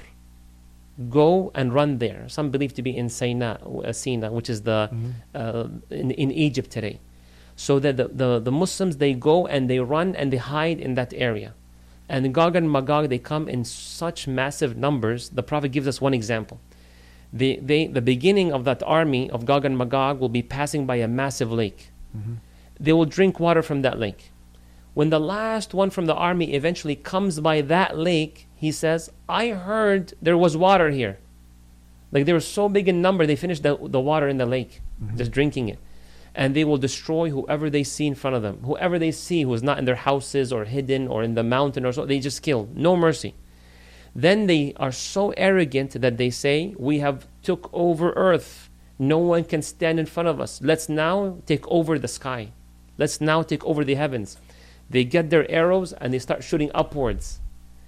Go and run there. Some believe to be in Sinai, uh, Sinai which is the Mhm. uh, in, in Egypt today. So that the, the, the Muslims, they go and they run and they hide in that area. And Gog and Magog, they come in such massive numbers. The Prophet gives us one example. The, they, the beginning of that army of Gog and Magog will be passing by a massive lake. Mhm. They will drink water from that lake. When the last one from the army eventually comes by that lake, he says, I heard there was water here. Like they were so big in number, they finished the, the water in the lake, Mhm. just drinking it. And they will destroy whoever they see in front of them. Whoever they see who is not in their houses or hidden or in the mountain or so, they just kill. No mercy. Then they are so arrogant that they say, we have took over earth No one can stand in front of us. Let's now take over the sky. Let's now take over the heavens. They get their arrows and they start shooting upwards.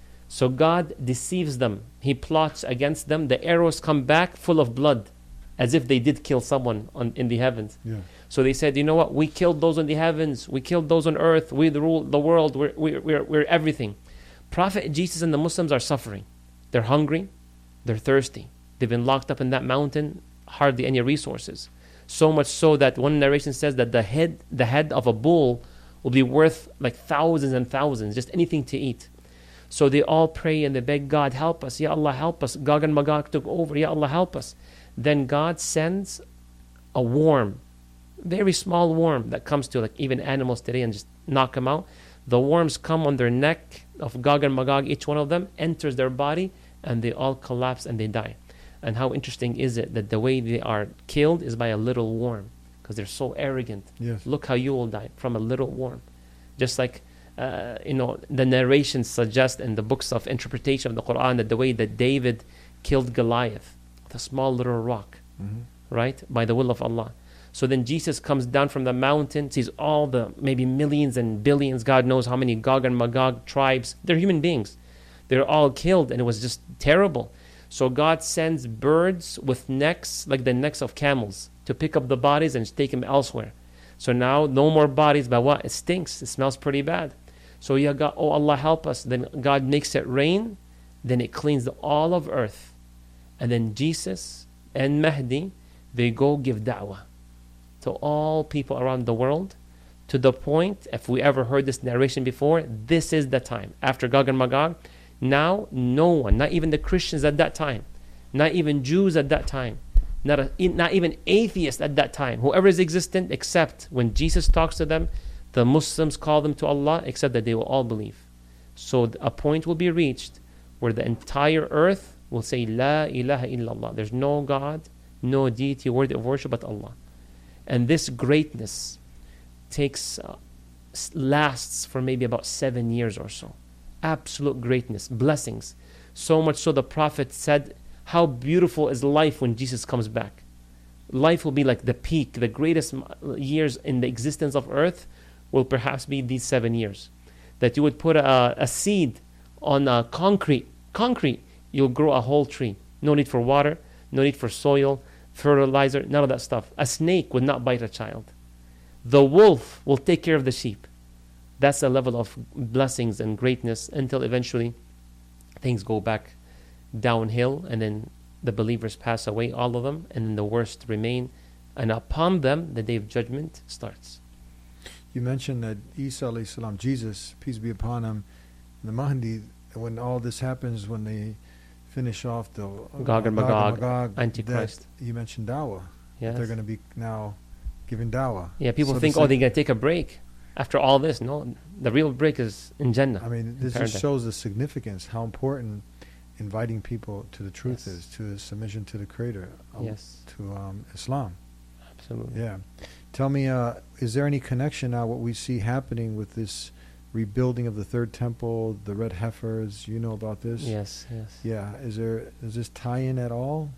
So God deceives them. He plots against them. The arrows come back full of blood, as if they did kill someone on, in the heavens. Yeah. So they said, you know what? We killed those on the heavens. We killed those on earth. We rule the world. We're, we're, we're, we're everything. Prophet Jesus and the Muslims are suffering. They're hungry. They're thirsty. They've been locked up in that mountain. Hardly any resources. So much so that one narration says that the head, the head of a bull will be worth like thousands and thousands, just anything to eat. So they all pray and they beg God, help us. Ya Allah, help us. Gog and Magog took over. Ya Allah, help us. Then God sends a worm, very small worm that comes to like even animals today and just knock them out. The worms come on their neck of Gog and Magog, each one of them enters their body and they all collapse and they die. And how interesting is it that the way they are killed is by a little worm, because they're so arrogant. Yes. Look how you will die, from a little worm. Just like uh, you know, the narrations suggest in the books of interpretation of the Quran that the way that David killed Goliath, the small little rock, mm-hmm. right, by the will of Allah. So then Jesus comes down from the mountain, sees all the maybe millions and billions, God knows how many Gog and Magog tribes. They're human beings. They're all killed, and it was just terrible. So God sends birds with necks like the necks of camels to pick up the bodies and take them elsewhere. So now no more bodies, but what? It stinks. It smells pretty bad. So yeah, God, oh Allah, help us. Then God makes it rain. Then it cleans the, all of earth. And then Jesus and Mahdi, they go give da'wah to all people around the world, to the point, if we ever heard this narration before, this is the time. After Gog and Magog, now no one, not even the Christians at that time, not even Jews at that time, not, a, not even atheists at that time, whoever is existent, except when Jesus talks to them, the Muslims call them to Allah, except that they will all believe. So a point will be reached where the entire earth will say, La ilaha illallah. There's no God, no deity worthy of worship but Allah. And this greatness takes, uh, lasts for maybe about seven years or so. Absolute greatness, blessings. So much so the Prophet said, how beautiful is life when Jesus comes back. Life will be like the peak, the greatest years in the existence of earth will perhaps be these seven years. That you would put a, a seed on a concrete, concrete, you'll grow a whole tree. No need for water, no need for soil, fertilizer, none of that stuff. A snake would not bite a child. The wolf will take care of the sheep. That's the level of blessings and greatness until eventually things go back downhill and then the believers pass away, all of them, and then the worst remain. And upon them, the day of judgment starts. You mentioned that Isa alayhi salam, Jesus, peace be upon him, the Mahdi, when all this happens, when they finish off the uh, Gog and Magog, Magog, Antichrist. You mentioned dawah. Yes. They're going to be now giving dawah. Yeah, people so think, oh, they're going to take a break after all this. No, the real break is in Jannah. I mean, this just shows the significance, how important inviting people to the truth yes. is, to the submission to the Creator, um, yes. to um, Islam. Absolutely. Yeah. Tell me, uh, is there any connection now, what we see happening with this rebuilding of the third temple, the red heifers? You know about this? Yes, yes. Yeah. Is there, does this tie in at all?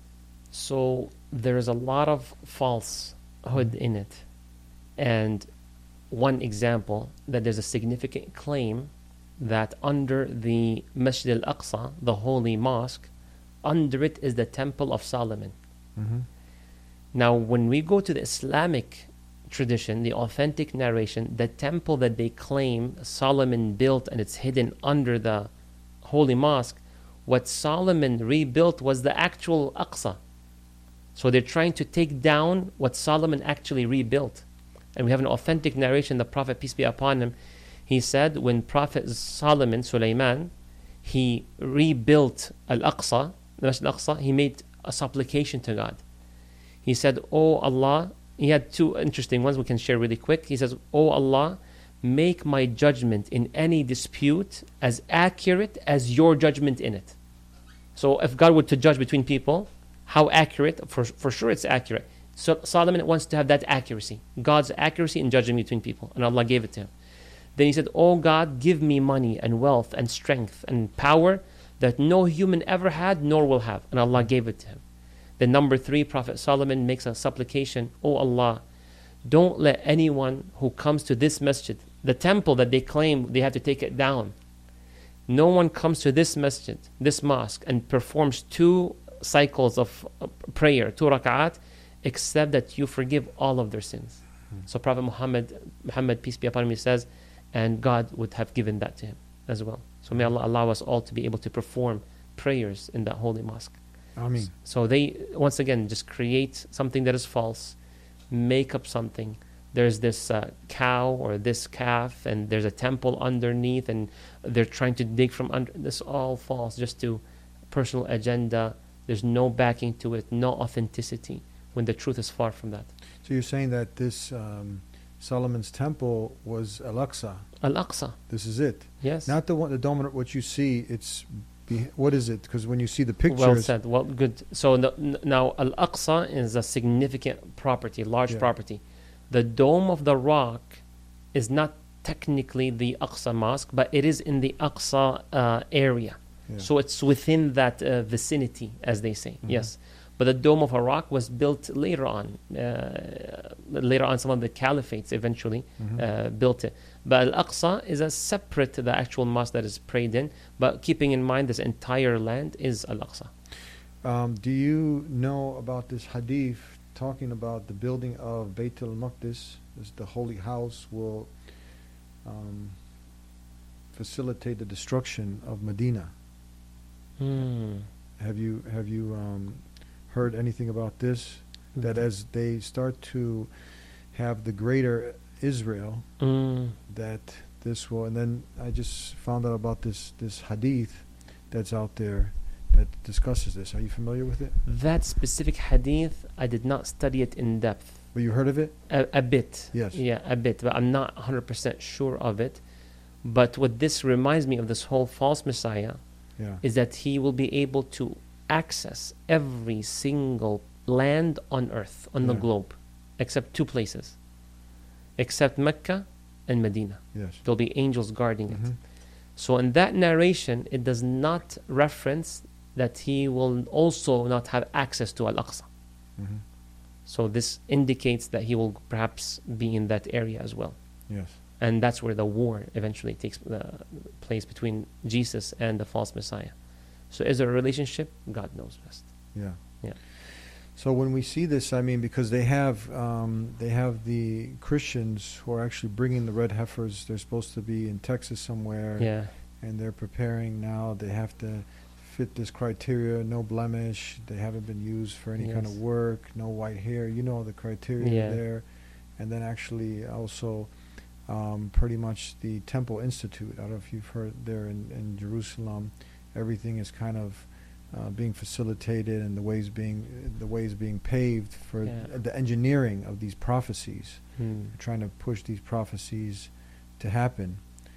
So there's a lot of falsehood in it. And one example, that there's a significant claim that under the Masjid al-Aqsa, the holy mosque, under it is the Temple of Solomon. Mm-hmm. Now, when we go to the Islamic tradition, the authentic narration, the temple that they claim Solomon built and it's hidden under the holy mosque, what Solomon rebuilt was the actual Aqsa. So they're trying to take down what Solomon actually rebuilt. And we have an authentic narration, the Prophet, peace be upon him, he said when Prophet Solomon, Sulaiman, he rebuilt Al-Aqsa, the Masjid Al-Aqsa, he made a supplication to God. He said, Oh Allah, he had two interesting ones we can share really quick. He says, Oh Allah, make my judgment in any dispute as accurate as your judgment in it. So if God were to judge between people, how accurate? For, for sure it's accurate. So Solomon wants to have that accuracy, God's accuracy in judging between people, and Allah gave it to him. Then he said, Oh God, give me money and wealth and strength and power that no human ever had nor will have, and Allah gave it to him. The number three, Prophet Solomon makes a supplication, "O Allah, don't let anyone who comes to this masjid," the temple that they claim they have to take it down, no one comes to this masjid, this mosque, and performs two cycles of prayer, two rak'at, except that you forgive all of their sins. Mm-hmm. So Prophet Muhammad, Muhammad, peace be upon him, he says, and God would have given that to him as well. So may Allah allow us all to be able to perform prayers in that holy mosque. Ameen. So they, once again, just create something that is false, make up something. There's this uh, cow or this calf, and there's a temple underneath, and they're trying to dig from under. This all false, just to personal agenda. There's no backing to it, no authenticity, when the truth is far from that. So you're saying that this um, Solomon's temple was Al-Aqsa. Al-Aqsa. This is it. Yes. Not the one, the dome. What you see, it's be, what is it? Because when you see the pictures. Well said. Well, good. So no, n- now Al-Aqsa is a significant property, large Yeah. property. The Dome of the Rock is not technically the Aqsa Mosque, but it is in the Aqsa uh, area. Yeah. So it's within that uh, vicinity, as they say. Mhm. Yes. But the Dome of Iraq was built later on. Uh, later on, some of the caliphates eventually Mhm. uh, built it. But Al-Aqsa is a separate, the actual mosque that is prayed in. But keeping in mind, this entire land is Al-Aqsa. Um, do you know about this hadith talking about the building of Bayt al-Maqdis, as the holy house, will um, facilitate the destruction of Medina? Hmm. Have you have you um, heard anything about this? That as they start to have the greater Israel, Mm. that this will, and then I just found out about this this hadith that's out there that discusses this. Are you familiar with it? That specific hadith, I did not study it in depth. But you heard of it? A, a bit. Yes. Yeah, a bit. But I'm not one hundred percent sure of it. But what this reminds me of, this whole false Messiah, Yeah. is that he will be able to access every single land on earth, on the Yeah. globe, except two places. Except Mecca and Medina. Yes. There'll be angels guarding it. Mhm. So in that narration, it does not reference that he will also not have access to Al-Aqsa. Mhm. So this indicates that he will perhaps be in that area as well. Yes. And that's where the war eventually takes uh, place between Jesus and the false Messiah. So is there a relationship? God knows best. Yeah. Yeah. So when we see this, I mean, because they have um, they have the Christians who are actually bringing the red heifers. They're supposed to be in Texas somewhere, Yeah. and they're preparing now. They have to fit this criteria: no blemish. They haven't been used for any kind of Yes. work. No white hair. You know the criteria Yeah. there. And then actually also um, pretty much the Temple Institute. I don't know if you've heard there in, in Jerusalem. Everything is kind of uh, being facilitated, and the ways being the ways being paved for Yeah. th- the engineering of these prophecies, Hmm. trying to push these prophecies to happen.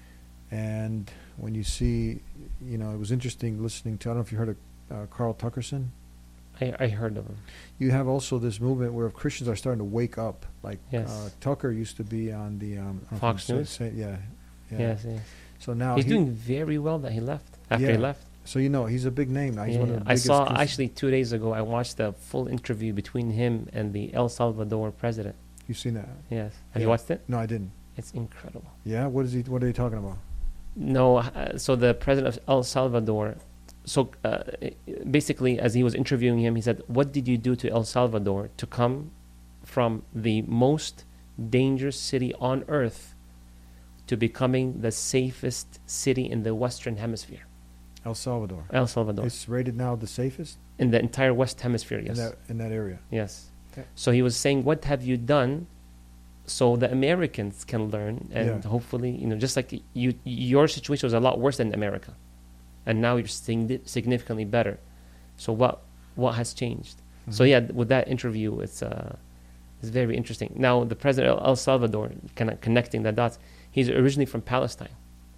And when you see, you know, it was interesting listening to. I don't know if you heard of uh, Carl Tuckerson. I, I heard of him. You have also this movement where Christians are starting to wake up. Like Yes. uh, Tucker used to be on the um, I don't know if Fox I'm News? say- say- yeah, yeah. Yes, yes. So now He's he- doing very well that he left. After Yeah. he left. So you know he's a big name now. He's Yeah, one of the I biggest. saw Christian- actually two days ago. I watched the full interview between him and the El Salvador president. You've seen that? Yes, have you Yeah. watched it? No, I didn't. It's incredible. Yeah, what is he? What are they talking about? No, uh, so the president of El Salvador. So uh, basically, as he was interviewing him, he said, "What did you do to El Salvador to come from the most dangerous city on earth to becoming the safest city in the Western Hemisphere?" El Salvador. El Salvador. It's rated now the safest In the entire West Hemisphere, yes. in that in that area. Yes. Okay. So he was saying, what have you done so the Americans can learn, and Yeah. hopefully, you know, just like you, your situation was a lot worse than America, and now you're signi- significantly better. So what what has changed? So Mhm. yeah, with that interview, it's uh, it's very interesting. Now the president of El Salvador, kind of connecting the dots, he's originally from Palestine.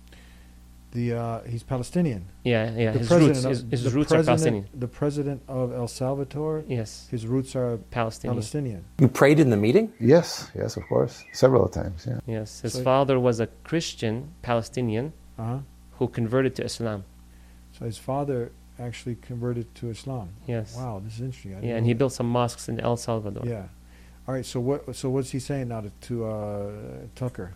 The uh, he's Palestinian. Yeah, yeah. The His president roots, of- his, his the roots are president- Palestinian. The president of El Salvador. Yes, His roots are Palestinian. Palestinian. You prayed in the meeting? Yes, yes, of course. Several times, yeah. Yes, his So- father was a Christian Palestinian Uh huh. who converted to Islam. So his father actually converted to Islam. Yes. Wow, this is interesting. I didn't Yeah, and know he that. built some mosques in El Salvador. Yeah. All right. So what? So what's he saying now to, to uh, Tucker?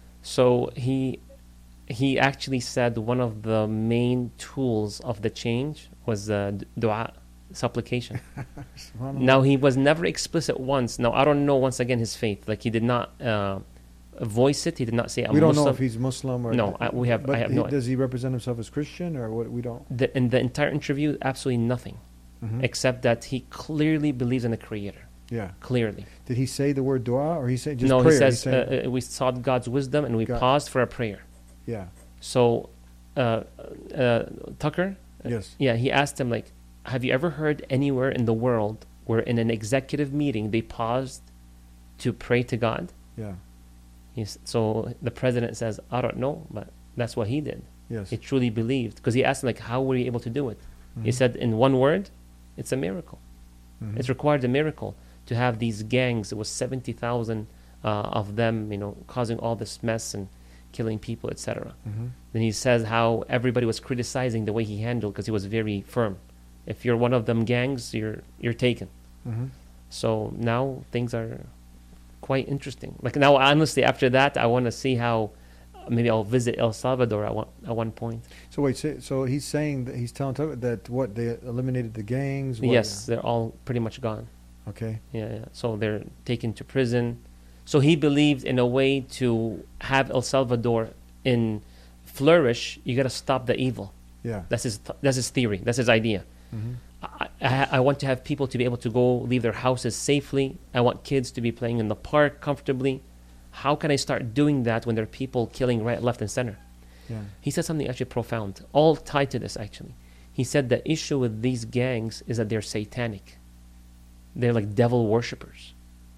So he he actually said one of the main tools of the change was uh, d- dua, supplication. Now, he was never explicit once. Now, I don't know, once again, his faith. Like, he did not uh, voice it. He did not say, I'm we don't Muslim. know if he's Muslim or No, I, we have, But I have he, no does he represent himself as Christian or what? We don't. The, in the entire interview, absolutely nothing, Mhm. except that he clearly believes in the Creator. Yeah. Clearly. Did he say the word dua or he said just no, prayer? he says, saying- uh, uh, we sought God's wisdom and we God. paused for a prayer. Yeah. So, uh, uh, Tucker, uh, Yes. yeah, he asked him, like, have you ever heard anywhere in the world where in an executive meeting they paused to pray to God? Yeah. He's, so the president says, I don't know, but that's what he did. Yes. He truly believed. Because he asked him, like, how were you able to do it? He Mhm. said, in one word, it's a miracle. Mhm. It's required a miracle to have these gangs. It was seventy thousand uh, of them, you know, causing all this mess and killing people, et cetera. Mhm. Then he says how everybody was criticizing the way he handled because he was very firm. If you're one of them gangs, you're you're taken. Mhm. So now things are quite interesting. Like now, honestly, after that, I want to see how uh, maybe I'll visit El Salvador at one at one point. So wait, so, so he's saying that he's telling Tucker that what they eliminated the gangs. What, Yes, they're all pretty much gone. Okay. Yeah, yeah. So they're taken to prison. So he believed in a way to have El Salvador in flourish, you got to stop the evil. Yeah. That's his th- that's his theory. That's his idea. Mhm. I, I, I want to have people to be able to go leave their houses safely. I want kids to be playing in the park comfortably. How can I start doing that when there are people killing right, left, and center? Yeah. He said something actually profound, all tied to this actually. He said the issue with these gangs is that they're satanic. They're like devil worshippers.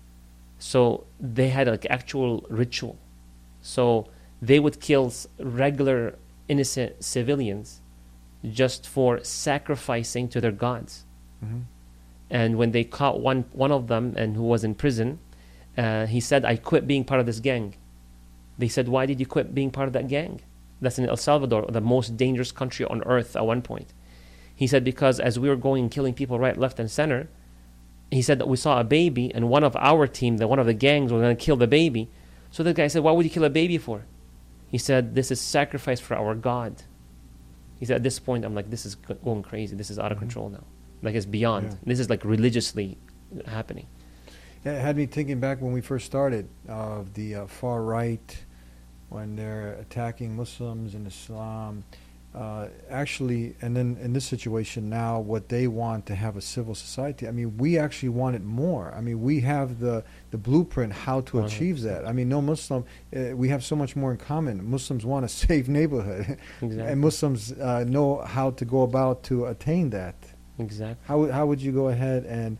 So they had like actual ritual. So they would kill s- regular innocent civilians just for sacrificing to their gods. Mhm. And when they caught one one of them and who was in prison, uh, he said, I quit being part of this gang. They said, why did you quit being part of that gang? That's in El Salvador, the most dangerous country on earth at one point. He said, because as we were going and killing people right, left, and center, he said that we saw a baby and one of our team, the one of the gangs, was going to kill the baby. So the guy said, why would you kill a baby for? He said, this is sacrifice for our God. He said, at this point, I'm like, this is go- going crazy. This is out of control now. Like, it's beyond. Yeah. This is like religiously happening. Yeah, it had me thinking back when we first started of the uh, far right, when they're attacking Muslims and Islam. Uh, actually, and then in this situation now, what they want to have a civil society. I mean, we actually want it more. I mean, we have the, the blueprint how to one hundred percent. achieve that. I mean, no Muslim, uh, we have so much more in common. Muslims want a safe neighborhood, Exactly. and Muslims uh, know how to go about to attain that. Exactly. How would how would you go ahead and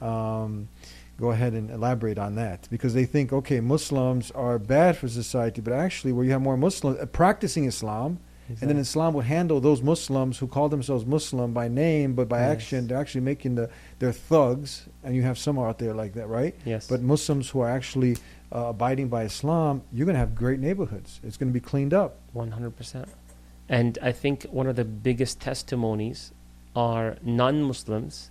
um, go ahead and elaborate on that? Because they think, okay, Muslims are bad for society, but actually, where you have more Muslims uh, practicing Islam, and then Islam will handle those Muslims who call themselves Muslim by name, but by Yes. action, they're actually making the they're thugs, and you have some out there like that, right? Yes. But Muslims who are actually uh, abiding by Islam, you're going to have great neighborhoods. It's going to be cleaned up. one hundred percent. And I think one of the biggest testimonies are non-Muslims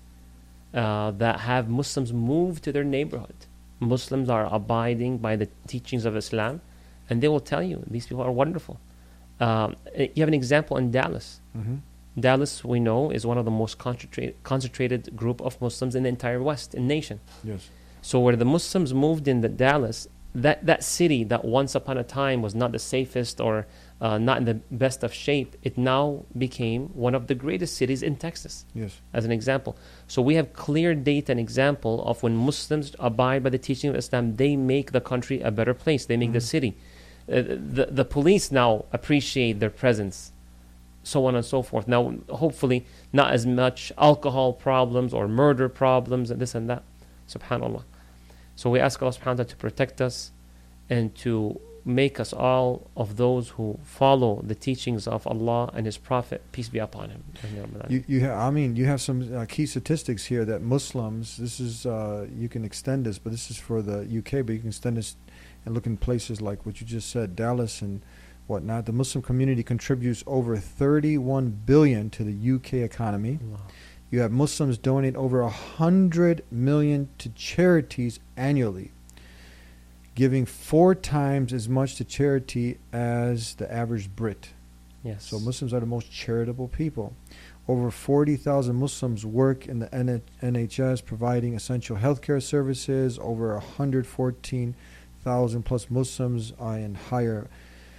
uh, that have Muslims move to their neighborhood. Muslims are abiding by the teachings of Islam, and they will tell you these people are wonderful. Um, you have an example in Dallas. Mm-hmm. Dallas, we know, is one of the most concentrated, concentrated group of Muslims in the entire West, in nation. Yes. So where the Muslims moved in the Dallas, that, that city that once upon a time was not the safest or uh, not in the best of shape, it now became one of the greatest cities in Texas, Yes. as an example. So we have clear data and example of when Muslims abide by the teaching of Islam, they make the country a better place. They make the city. Uh, the, the police now appreciate their presence, so on and so forth. Now, hopefully, not as much alcohol problems or murder problems and this and that. SubhanAllah. So we ask Allah subhanahu wa ta'ala to protect us and to make us all of those who follow the teachings of Allah and His Prophet, peace be upon him. You, you have, I mean, you have some uh, key statistics here that Muslims, this is, uh, you can extend this, but this is for the U K, but you can extend this and look in places like what you just said, Dallas and whatnot. The Muslim community contributes over thirty-one billion to the U K economy. Wow. You have Muslims donate over one hundred million to charities annually, giving four times as much to charity as the average Brit. Yes. So Muslims are the most charitable people. Over forty thousand Muslims work in the N H S providing essential healthcare services. Over one hundred fourteen thousand plus Muslims are in higher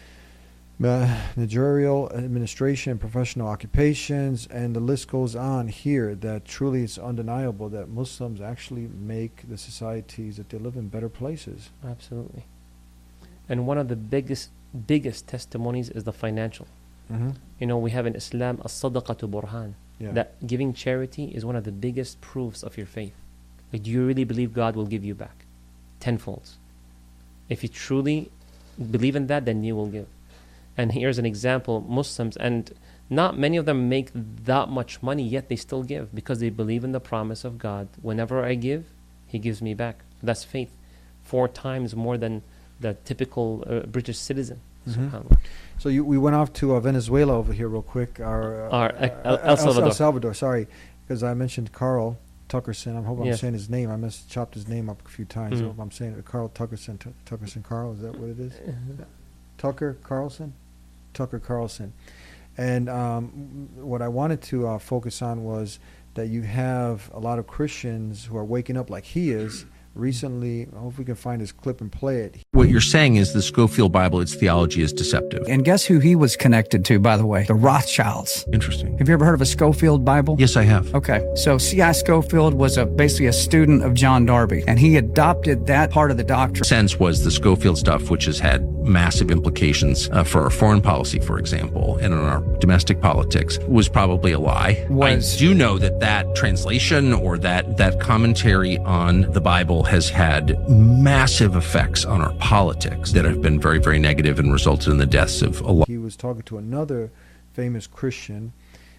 managerial administration and professional occupations, and the list goes on here. That truly it's undeniable that Muslims actually make the societies that they live in better places. Absolutely. And one of the biggest biggest testimonies is the financial. Mm-hmm. You know, we have in Islam as-sadaqatu burhan. Yeah. That giving charity is one of the biggest proofs of your faith. Like, do you really believe God will give you back tenfold? If you truly believe in that, then you will give. And here's an example: Muslims, and not many of them make that much money, yet they still give because they believe in the promise of God. Whenever I give, He gives me back. That's faith. Four times more than the typical uh, British citizen. Mm-hmm. SubhanAllah. So you, we went off to uh, Venezuela over here real quick. Our, uh, Our, uh, El- uh, El Salvador. El Salvador, sorry, because I mentioned Carl Tuckerson. I hope I'm Yes. saying his name. I must chopped his name up a few times. Mm. I hope I'm saying it. Carl Tuckerson. T- Tuckerson Carl, is that what it is? Uh-huh. Tucker Carlson? Tucker Carlson. And um, what I wanted to uh, focus on was that you have a lot of Christians who are waking up like he is. Recently, I hope we can find this clip and play it. What you're saying is the Scofield Bible, its theology is deceptive. And guess who he was connected to, by the way? The Rothschilds. Interesting. Have you ever heard of a Scofield Bible? Yes, I have. Okay, so C I Scofield was a, basically a student of John Darby, and he adopted that part of the doctrine. Sense was the Scofield stuff, which has had massive implications uh, for our foreign policy, for example, and in our domestic politics, was probably a lie. Was. I do know that that translation or that, that commentary on the Bible has had massive effects on our politics that have been very, very negative and resulted in the deaths of a lot. He was talking to another famous Christian,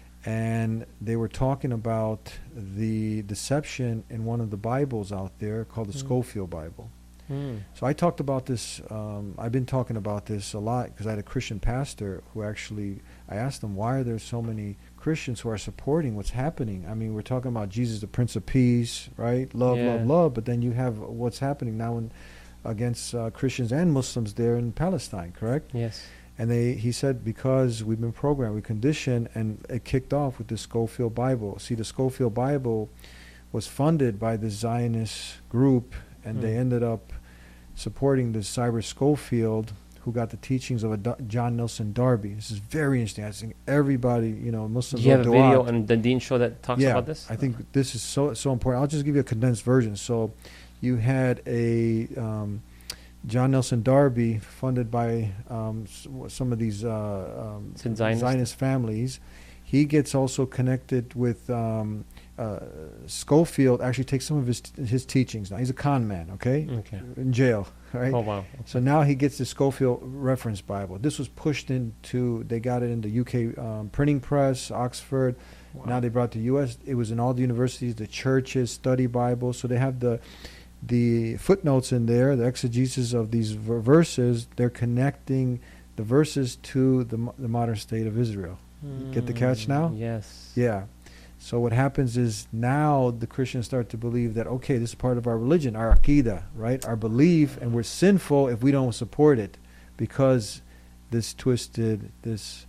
and they were talking about the deception in one of the Bibles out there called the Mm. Scofield Bible. Mm. So I talked about this, um, I've been talking about this a lot because I had a Christian pastor who actually, I asked him, why are there so many Christians who are supporting what's happening? I mean, we're talking about Jesus, the Prince of Peace, right? Love, Yeah. love, love. But then you have what's happening now in, against uh, Christians and Muslims there in Palestine, correct? Yes. And they, he said, because we've been programmed, we conditioned, and it kicked off with the Scofield Bible. See, the Scofield Bible was funded by the Zionist group, and Mm. they ended up supporting the Cyrus Scofield, who got the teachings of a Do- John Nelson Darby. This is very interesting. I think everybody, you know, Muslims. Do you have a love video Duat. on the Deen show that talks yeah, about this? I think this is so so important. I'll just give you a condensed version. So, you had a um, John Nelson Darby funded by um, s- some of these uh, um, Is it Zionist? Zionist families. He gets also connected with um, uh, Scofield. Actually, takes some of his his teachings. Now he's a con man. Okay, Okay. in jail. Right. Oh, wow. So now he gets the Scofield Reference Bible. This was pushed into, they got it in the U K um, printing press, Oxford. Wow. Now they brought it to U S. It was in all the universities, the churches, study Bibles. So they have the the footnotes in there, the exegesis of these ver- verses. They're connecting the verses to the mo- the modern state of Israel. Get the catch now? Yes. Yeah. So what happens is now the Christians start to believe that, okay, this is part of our religion, our aqidah, right? Our belief, and we're sinful if we don't support it because this twisted, this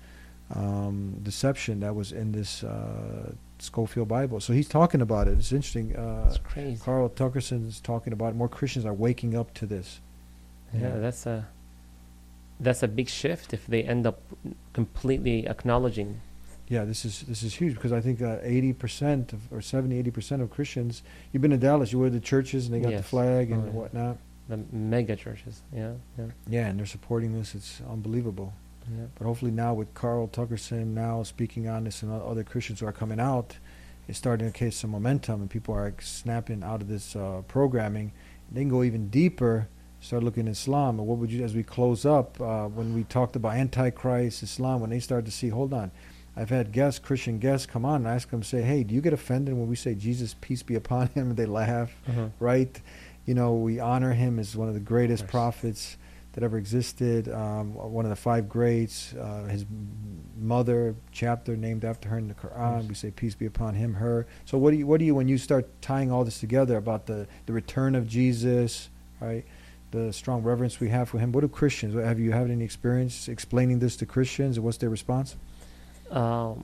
um, deception that was in this uh, Scofield Bible. So he's talking about it. It's interesting. Uh, That's crazy. Carl Tuckerson is talking about it. More Christians are waking up to this. Yeah, that's a that's a big shift if they end up completely acknowledging. Yeah, this is this is huge because I think uh, eighty percent of, or seventy, eighty percent of Christians, you've been to Dallas, you were at the churches and they got the Yes. flag and Oh, yeah. whatnot. The mega churches. Yeah, yeah, Yeah, and they're supporting this. It's unbelievable. yeah. But hopefully now with Carl Tuckerson now speaking on this and o- other Christians who are coming out, it's starting to catch some momentum and people are like, snapping out of this uh, programming. They can go even deeper, start looking at Islam. And what would you, as we close up, uh, when we talked about Antichrist, Islam, when they start to see, hold on, I've had guests, Christian guests, come on and ask them, say, hey, do you get offended when we say Jesus, peace be upon him? And they laugh, Uh-huh. right? You know, we honor him as one of the greatest Of course. prophets. that ever existed. Um, one of the five greats. Uh, his mother chapter named after her in the Quran. We say peace be upon him, her. So what do you, what do you, when you start tying all this together about the, the return of Jesus, right? The strong reverence we have for him. What do Christians, have you had any experience explaining this to Christians, and what's their response? Um,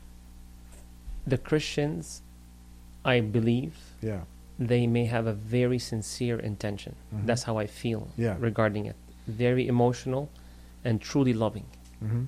the Christians, I believe, yeah, they may have a very sincere intention. Mm-hmm. That's how I feel yeah. regarding it. Very emotional and truly loving. Mm-hmm.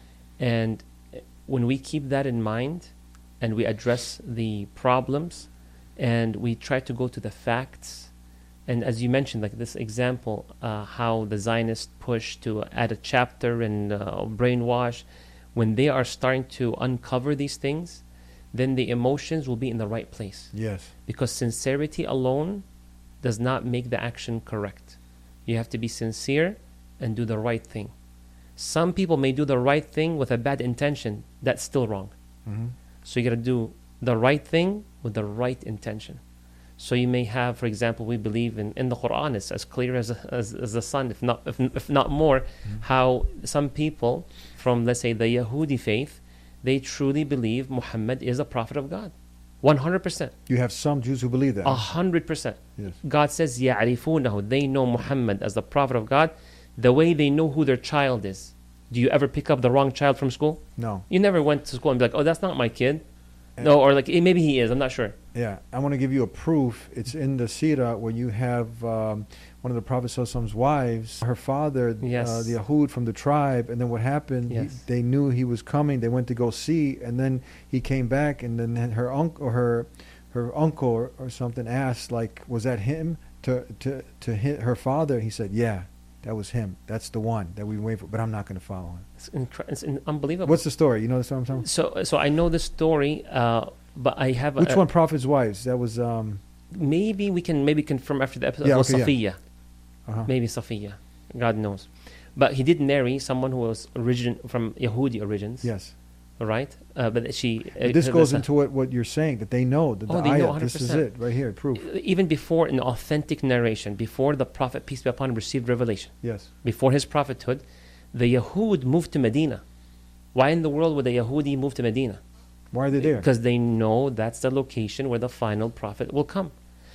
And when we keep that in mind and we address the problems and we try to go to the facts, and as you mentioned, like this example, uh, how the Zionists push to add a chapter and uh, brainwash, when they are starting to uncover these things, then the emotions will be in the right place. Yes. Because sincerity alone does not make the action correct. You have to be sincere and do the right thing. Some people may do the right thing with a bad intention. That's still wrong. Mm-hmm. So you got to do the right thing with the right intention. So you may have, for example, we believe in, in the Quran, it's as clear as, as, as the sun, if not, if, if not more, mm-hmm. how some people from, let's say, the Yahudi faith, they truly believe Muhammad is a prophet of God. one hundred percent. You have some Jews who believe that. one hundred percent. Yes. God says, يَعْرِفُونَهُ. They know Muhammad as the prophet of God the way they know who their child is. Do you ever pick up the wrong child from school? No. You never went to school and be like, oh, that's not my kid. And no, or like, eh, maybe he is, I'm not sure. Yeah, I want to give you a proof. It's in the Sirah where you have um, one of the Prophet Prophet's wives, her father, yes. uh, the Yahud from the tribe, and then what happened, yes. he, they knew he was coming, they went to go see, and then he came back, and then her uncle or her her uncle or, or something asked, like, was that him? To, to, to hit her father, he said, yeah, that was him. That's the one that we wait for, but I'm not going to follow him. It's, incre- it's in- unbelievable. What's the story? You know what I'm talking about? So, so I know the story, uh, but I have... Which a, one, Prophet's wives? That was... Um, maybe we can maybe confirm after the episode. Yeah, Okay, okay, Safiya. yeah. Uh-huh. Maybe Safiya. God knows. But he did marry someone who was origin from Yahudi origins. Yes. Right? Uh, but she... Uh, but this goes into what, what you're saying, that they know, that the oh, they ayat, know one hundred percent. This is it, right here, proof. Even before an authentic narration, before the Prophet, peace be upon him, received revelation. Yes. Before his prophethood, the Yahud moved to Medina. Why in the world would the Yahudi move to Medina? Why are they there? Because they know that's the location where the final prophet will come.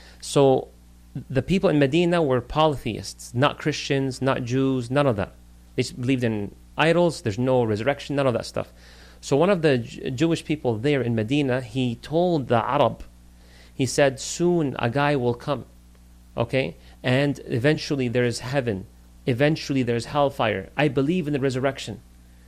So the people in Medina were polytheists, not Christians, not Jews, none of that. They believed in idols, there's no resurrection, none of that stuff. So one of the J- Jewish people there in Medina, he told the Arab, he said, soon a guy will come, okay? And eventually there is heaven. Eventually there is hellfire. I believe in the resurrection.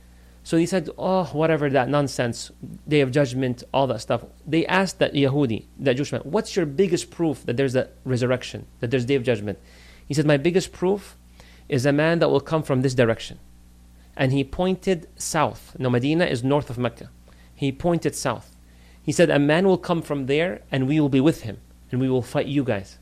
So he said, oh, whatever that nonsense, day of judgment, all that stuff. They asked that Yahudi, that Jewish man, what's your biggest proof that there's a resurrection, that there's day of judgment? He said, my biggest proof is a man that will come from this direction. And he pointed south. Now, Medina is north of Mecca. He pointed south. He said, a man will come from there and we will be with him and we will fight you guys.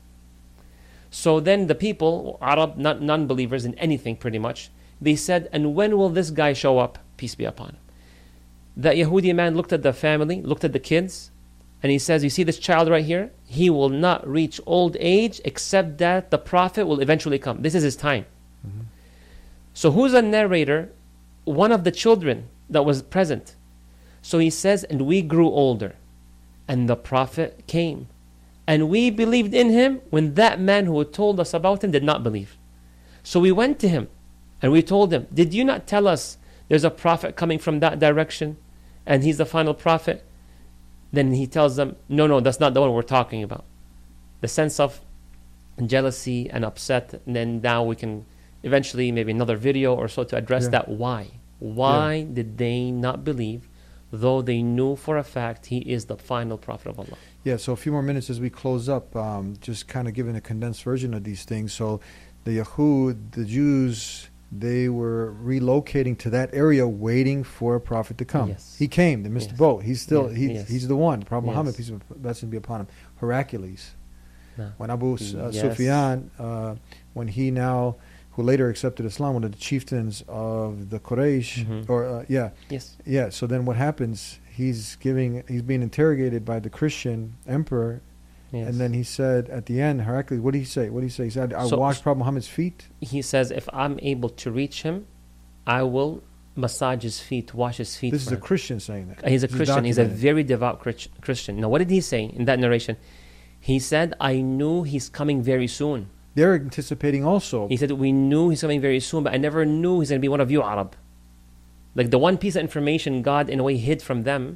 So then the people, Arab, not non-believers in anything pretty much, they said, and when will this guy show up? Peace be upon him. That Yahudi man looked at the family, looked at the kids, and he says, you see this child right here? He will not reach old age except that the prophet will eventually come. This is his time. Mm-hmm. So who's a narrator? One of the children that was present. So he says, and we grew older, and the prophet came. And we believed in him when that man who told us about him did not believe. So we went to him, and we told him, did you not tell us there's a prophet coming from that direction, and he's the final prophet? Then he tells them, no, no, that's not the one we're talking about. The sense of jealousy and upset, and then now we can eventually maybe another video or so to address Yeah. that why. Why Yeah. did they not believe, though they knew for a fact he is the final prophet of Allah? Yeah, so a few more minutes as we close up, um, just kind of giving a condensed version of these things. So the Yahud, the Jews, they were relocating to that area waiting for a prophet to come. Yes. He came, they missed Yes. the boat. He's still, Yes. he's, Yes. he's the one. Prophet Yes. Muhammad, peace and blessing be upon him. Heracles. No. When Abu uh, Yes. Sufyan, uh, when he now, who later accepted Islam, one of the chieftains of the Quraysh, Mhm. or uh, yeah, Yes. yeah. So then what happens? He's giving, he's being interrogated by the Christian emperor, Yes. And then he said at the end, Heracles, what did he say? What did he say? He said, I So- washed Prophet Muhammad's feet. He says, if I'm able to reach him, I will massage his feet, wash his feet. This is for a him. Christian saying that. He's a This is Christian. He's a documented. very devout Chris- Christian. Now, what did he say in that narration? He said, I knew he's coming very soon. They're anticipating also. He said, we knew he's coming very soon, but I never knew he's going to be one of you, Arab. Like the one piece of information God, in a way, hid from them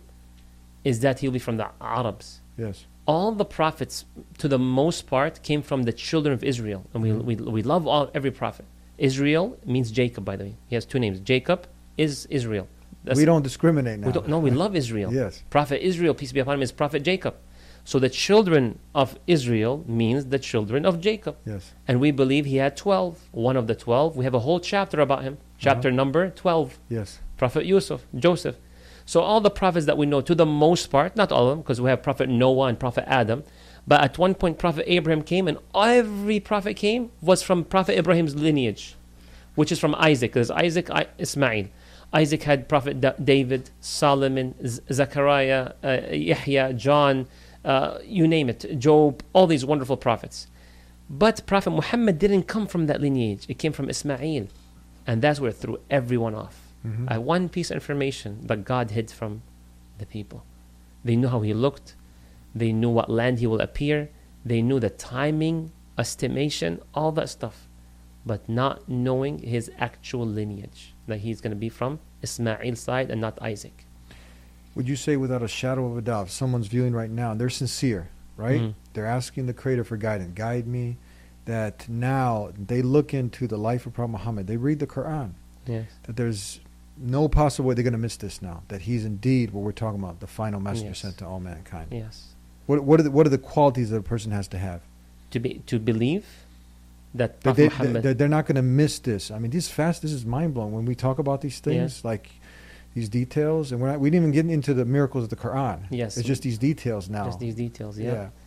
is that he'll be from the Arabs. Yes. All the prophets, to the most part, came from the children of Israel. And we, we, we love all every prophet. Israel means Jacob, by the way. He has two names. Jacob is Israel. That's- We don't discriminate now. we don't, no, we love Israel. Yes. Prophet Israel, peace be upon him, is Prophet Jacob. So the children of Israel means the children of Jacob. Yes. And we believe he had twelve. One of the twelve, we have a whole chapter about him. Chapter Uh-huh. number twelve. Yes. Prophet Yusuf, Joseph. So all the prophets that we know, to the most part, not all of them, because we have Prophet Noah and Prophet Adam, but at one point Prophet Abraham came, and every prophet came was from Prophet Abraham's lineage, which is from Isaac. There's Isaac, I, Ismail. Isaac had Prophet Da- David, Solomon, Z- Zechariah, uh, Yahya, John, uh, you name it, Job, all these wonderful prophets. But Prophet Muhammad didn't come from that lineage. It came from Ismail. And that's where it threw everyone off. Mhm. Uh, one piece of information that God hid from the people. They knew how he looked. They knew what land he will appear. They knew the timing, estimation, all that stuff. But not knowing his actual lineage. That he's going to be from Ismail's side and not Isaac. Would you say without a shadow of a doubt, if someone's viewing right now, and they're sincere, right? Mhm. They're asking the Creator for guidance. Guide me. That now they look into the life of Prophet Muhammad. They read the Quran. Yes. That there's no possible way they're going to miss this now. That he's indeed what we're talking about, the final messenger Yes. sent to all mankind. Yes. What, what, are the, what are the qualities that a person has to have? To be to believe that That Prophet they, Muhammad. they, they're not going to miss this. I mean, this fast. This is mind blowing when we talk about these things, Yeah. like these details, and we're not, we didn't even get into the miracles of the Quran. Yes. It's just these details now. Just these details, yeah. yeah.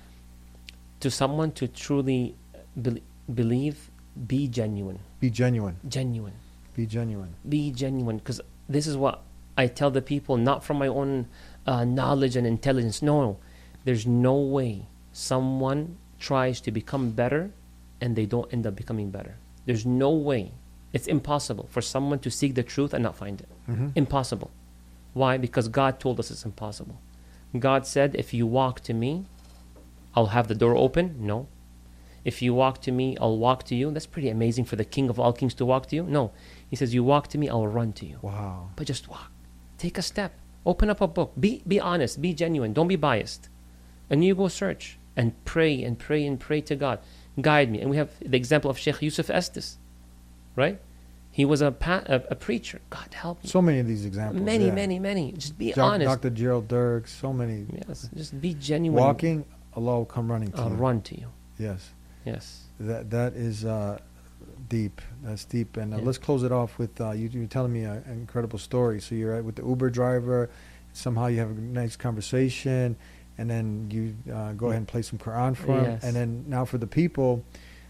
To someone to truly be- believe, be genuine. Be genuine. Genuine. Be genuine. Be genuine. Because this is what I tell the people, not from my own uh, knowledge and intelligence. No, no. There's no way someone tries to become better and they don't end up becoming better. There's no way. It's impossible for someone to seek the truth and not find it. Mhm. Impossible. Why? Because God told us it's impossible. God said, if you walk to me, I'll have the door open. No. If you walk to me, I'll walk to you. That's pretty amazing for the King of all kings to walk to you. No. He says, you walk to me, I'll run to you. Wow. But just walk. Take a step. Open up a book. Be, be honest. Be genuine. Don't be biased. And you go search and pray and pray and pray to God. Guide me. And we have the example of Sheikh Yusuf Estes, right? He was a, pa- a, a preacher. God help me. So many of these examples. Many, yeah. many, many. Just be Doc- honest. Doctor Gerald Dirk, so many. Yes. Just be genuine. Walking, Allah will come running to I'll you. run to you. Yes. Yes. That that is uh, deep. That's deep. And uh, Yeah. let's close it off with uh, you. You're telling me a- an incredible story. So you're at, with the Uber driver. Somehow you have a nice conversation, and then you uh, go ahead and play some Quran for him. Yes. And then now for the people,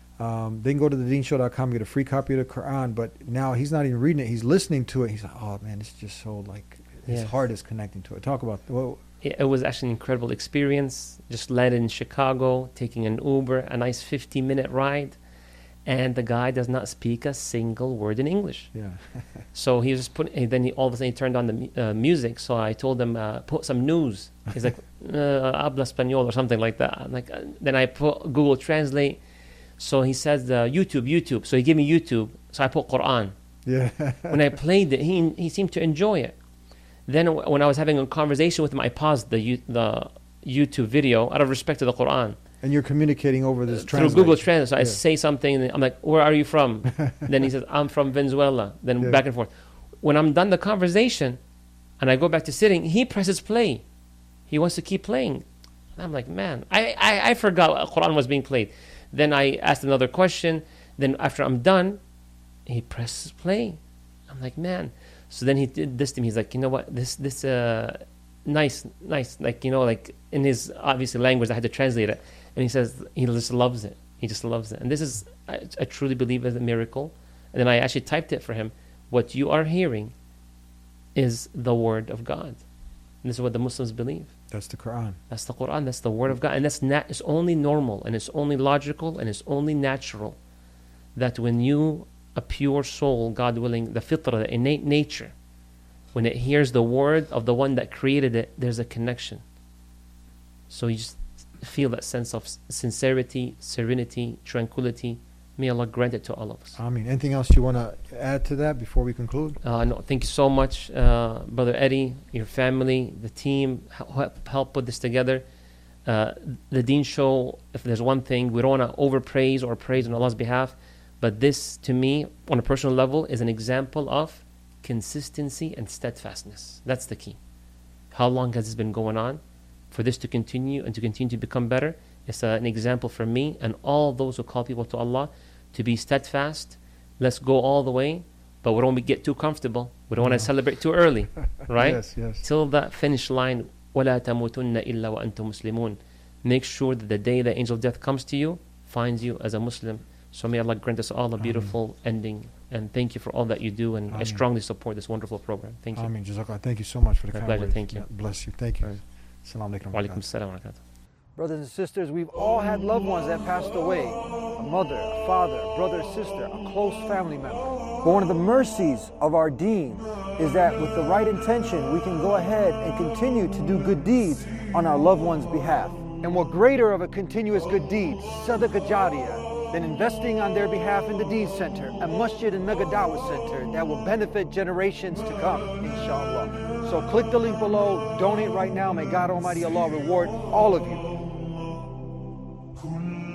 um, they can go to the deen show dot com, get a free copy of the Quran. But now he's not even reading it; he's listening to it. He's like, "Oh man, it's just so like his Yes. heart is connecting to it." Talk about well, It, it was actually an incredible experience. Just landed in Chicago, taking an Uber, a nice fifty minute ride. And the guy does not speak a single word in English. yeah. So he was just put. And then he, all of a sudden he turned on the mu- uh, music. So I told him uh, put some news. He's like uh, habla español or something like that. I'm like uh, then I put Google Translate. So he says uh, YouTube, YouTube. So he gave me YouTube. So I put Quran. Yeah. When I played it, he he seemed to enjoy it. Then w- when I was having a conversation with him, I paused the you- the YouTube video out of respect to the Quran. And you're communicating over this Through translate. Google Translate. So I Yeah. say something, and I'm like, where are you from? Then he says, I'm from Venezuela. Then Yeah. back and forth. When I'm done the conversation, and I go back to sitting, he presses play. He wants to keep playing. And I'm like, man, I, I, I forgot Quran was being played. Then I asked another question. Then after I'm done, he presses play. I'm like, man. So then he did this to me. He's like, you know what? This, this, uh, nice, nice. Like, you know, like in his obviously language, I had to translate it. And he says he just loves it. He just loves it. And this is, I, I truly believe, is a miracle. And then I actually typed it for him. What you are hearing is the word of God. And this is what the Muslims believe. That's the Quran. That's the Quran. That's the Word of God. And that's nat- it's only normal and it's only logical and it's only natural that when you, a pure soul, God willing, the fitrah, the innate nature, when it hears the word of the one that created it, there's a connection. So you just feel that sense of sincerity, serenity, tranquility. May Allah grant it to all of us. I mean, anything else you want to add to that before we conclude? Uh, no, thank you so much, uh, Brother Eddie, your family, the team, help, help put this together. Uh, the Deen Show, if there's one thing, we don't want to overpraise or praise on Allah's behalf, but this, to me, on a personal level, is an example of consistency and steadfastness. That's the key. How long has this been going on? For this to continue and to continue to become better, it's uh, an example for me and all those who call people to Allah to be steadfast. Let's go all the way, but we don't want to get too comfortable. We don't want to celebrate too early, right? Yes, yes. Till that finish line, وَلَا تَمُوتُنَّ إِلَّا وَأَنْتُمْ مُسْلِمُونَ. Make sure that the day the angel of death comes to you, finds you as a Muslim. So may Allah grant us all a beautiful Ameen. ending. And thank you for all that you do. And Ameen. I strongly support this wonderful program. Thank you. Ameen. Jazakallah. Thank you so much for the My kind pleasure. words. Thank you. Yeah, bless you. Thank you. Assalamu alaikum. Wa alaikum assalam wa barakatuh. Brothers and sisters, we've all had loved ones that passed away. A mother, a father, a brother, a sister, a close family member. But one of the mercies of our deen is that with the right intention, we can go ahead and continue to do good deeds on our loved ones' behalf. And what greater of a continuous good deed, sadaqah jariyah, than investing on their behalf in the Deen Center, a masjid and mega dawah center that will benefit generations to come, inshallah. So click the link below, donate right now. May God Almighty Allah reward all of you.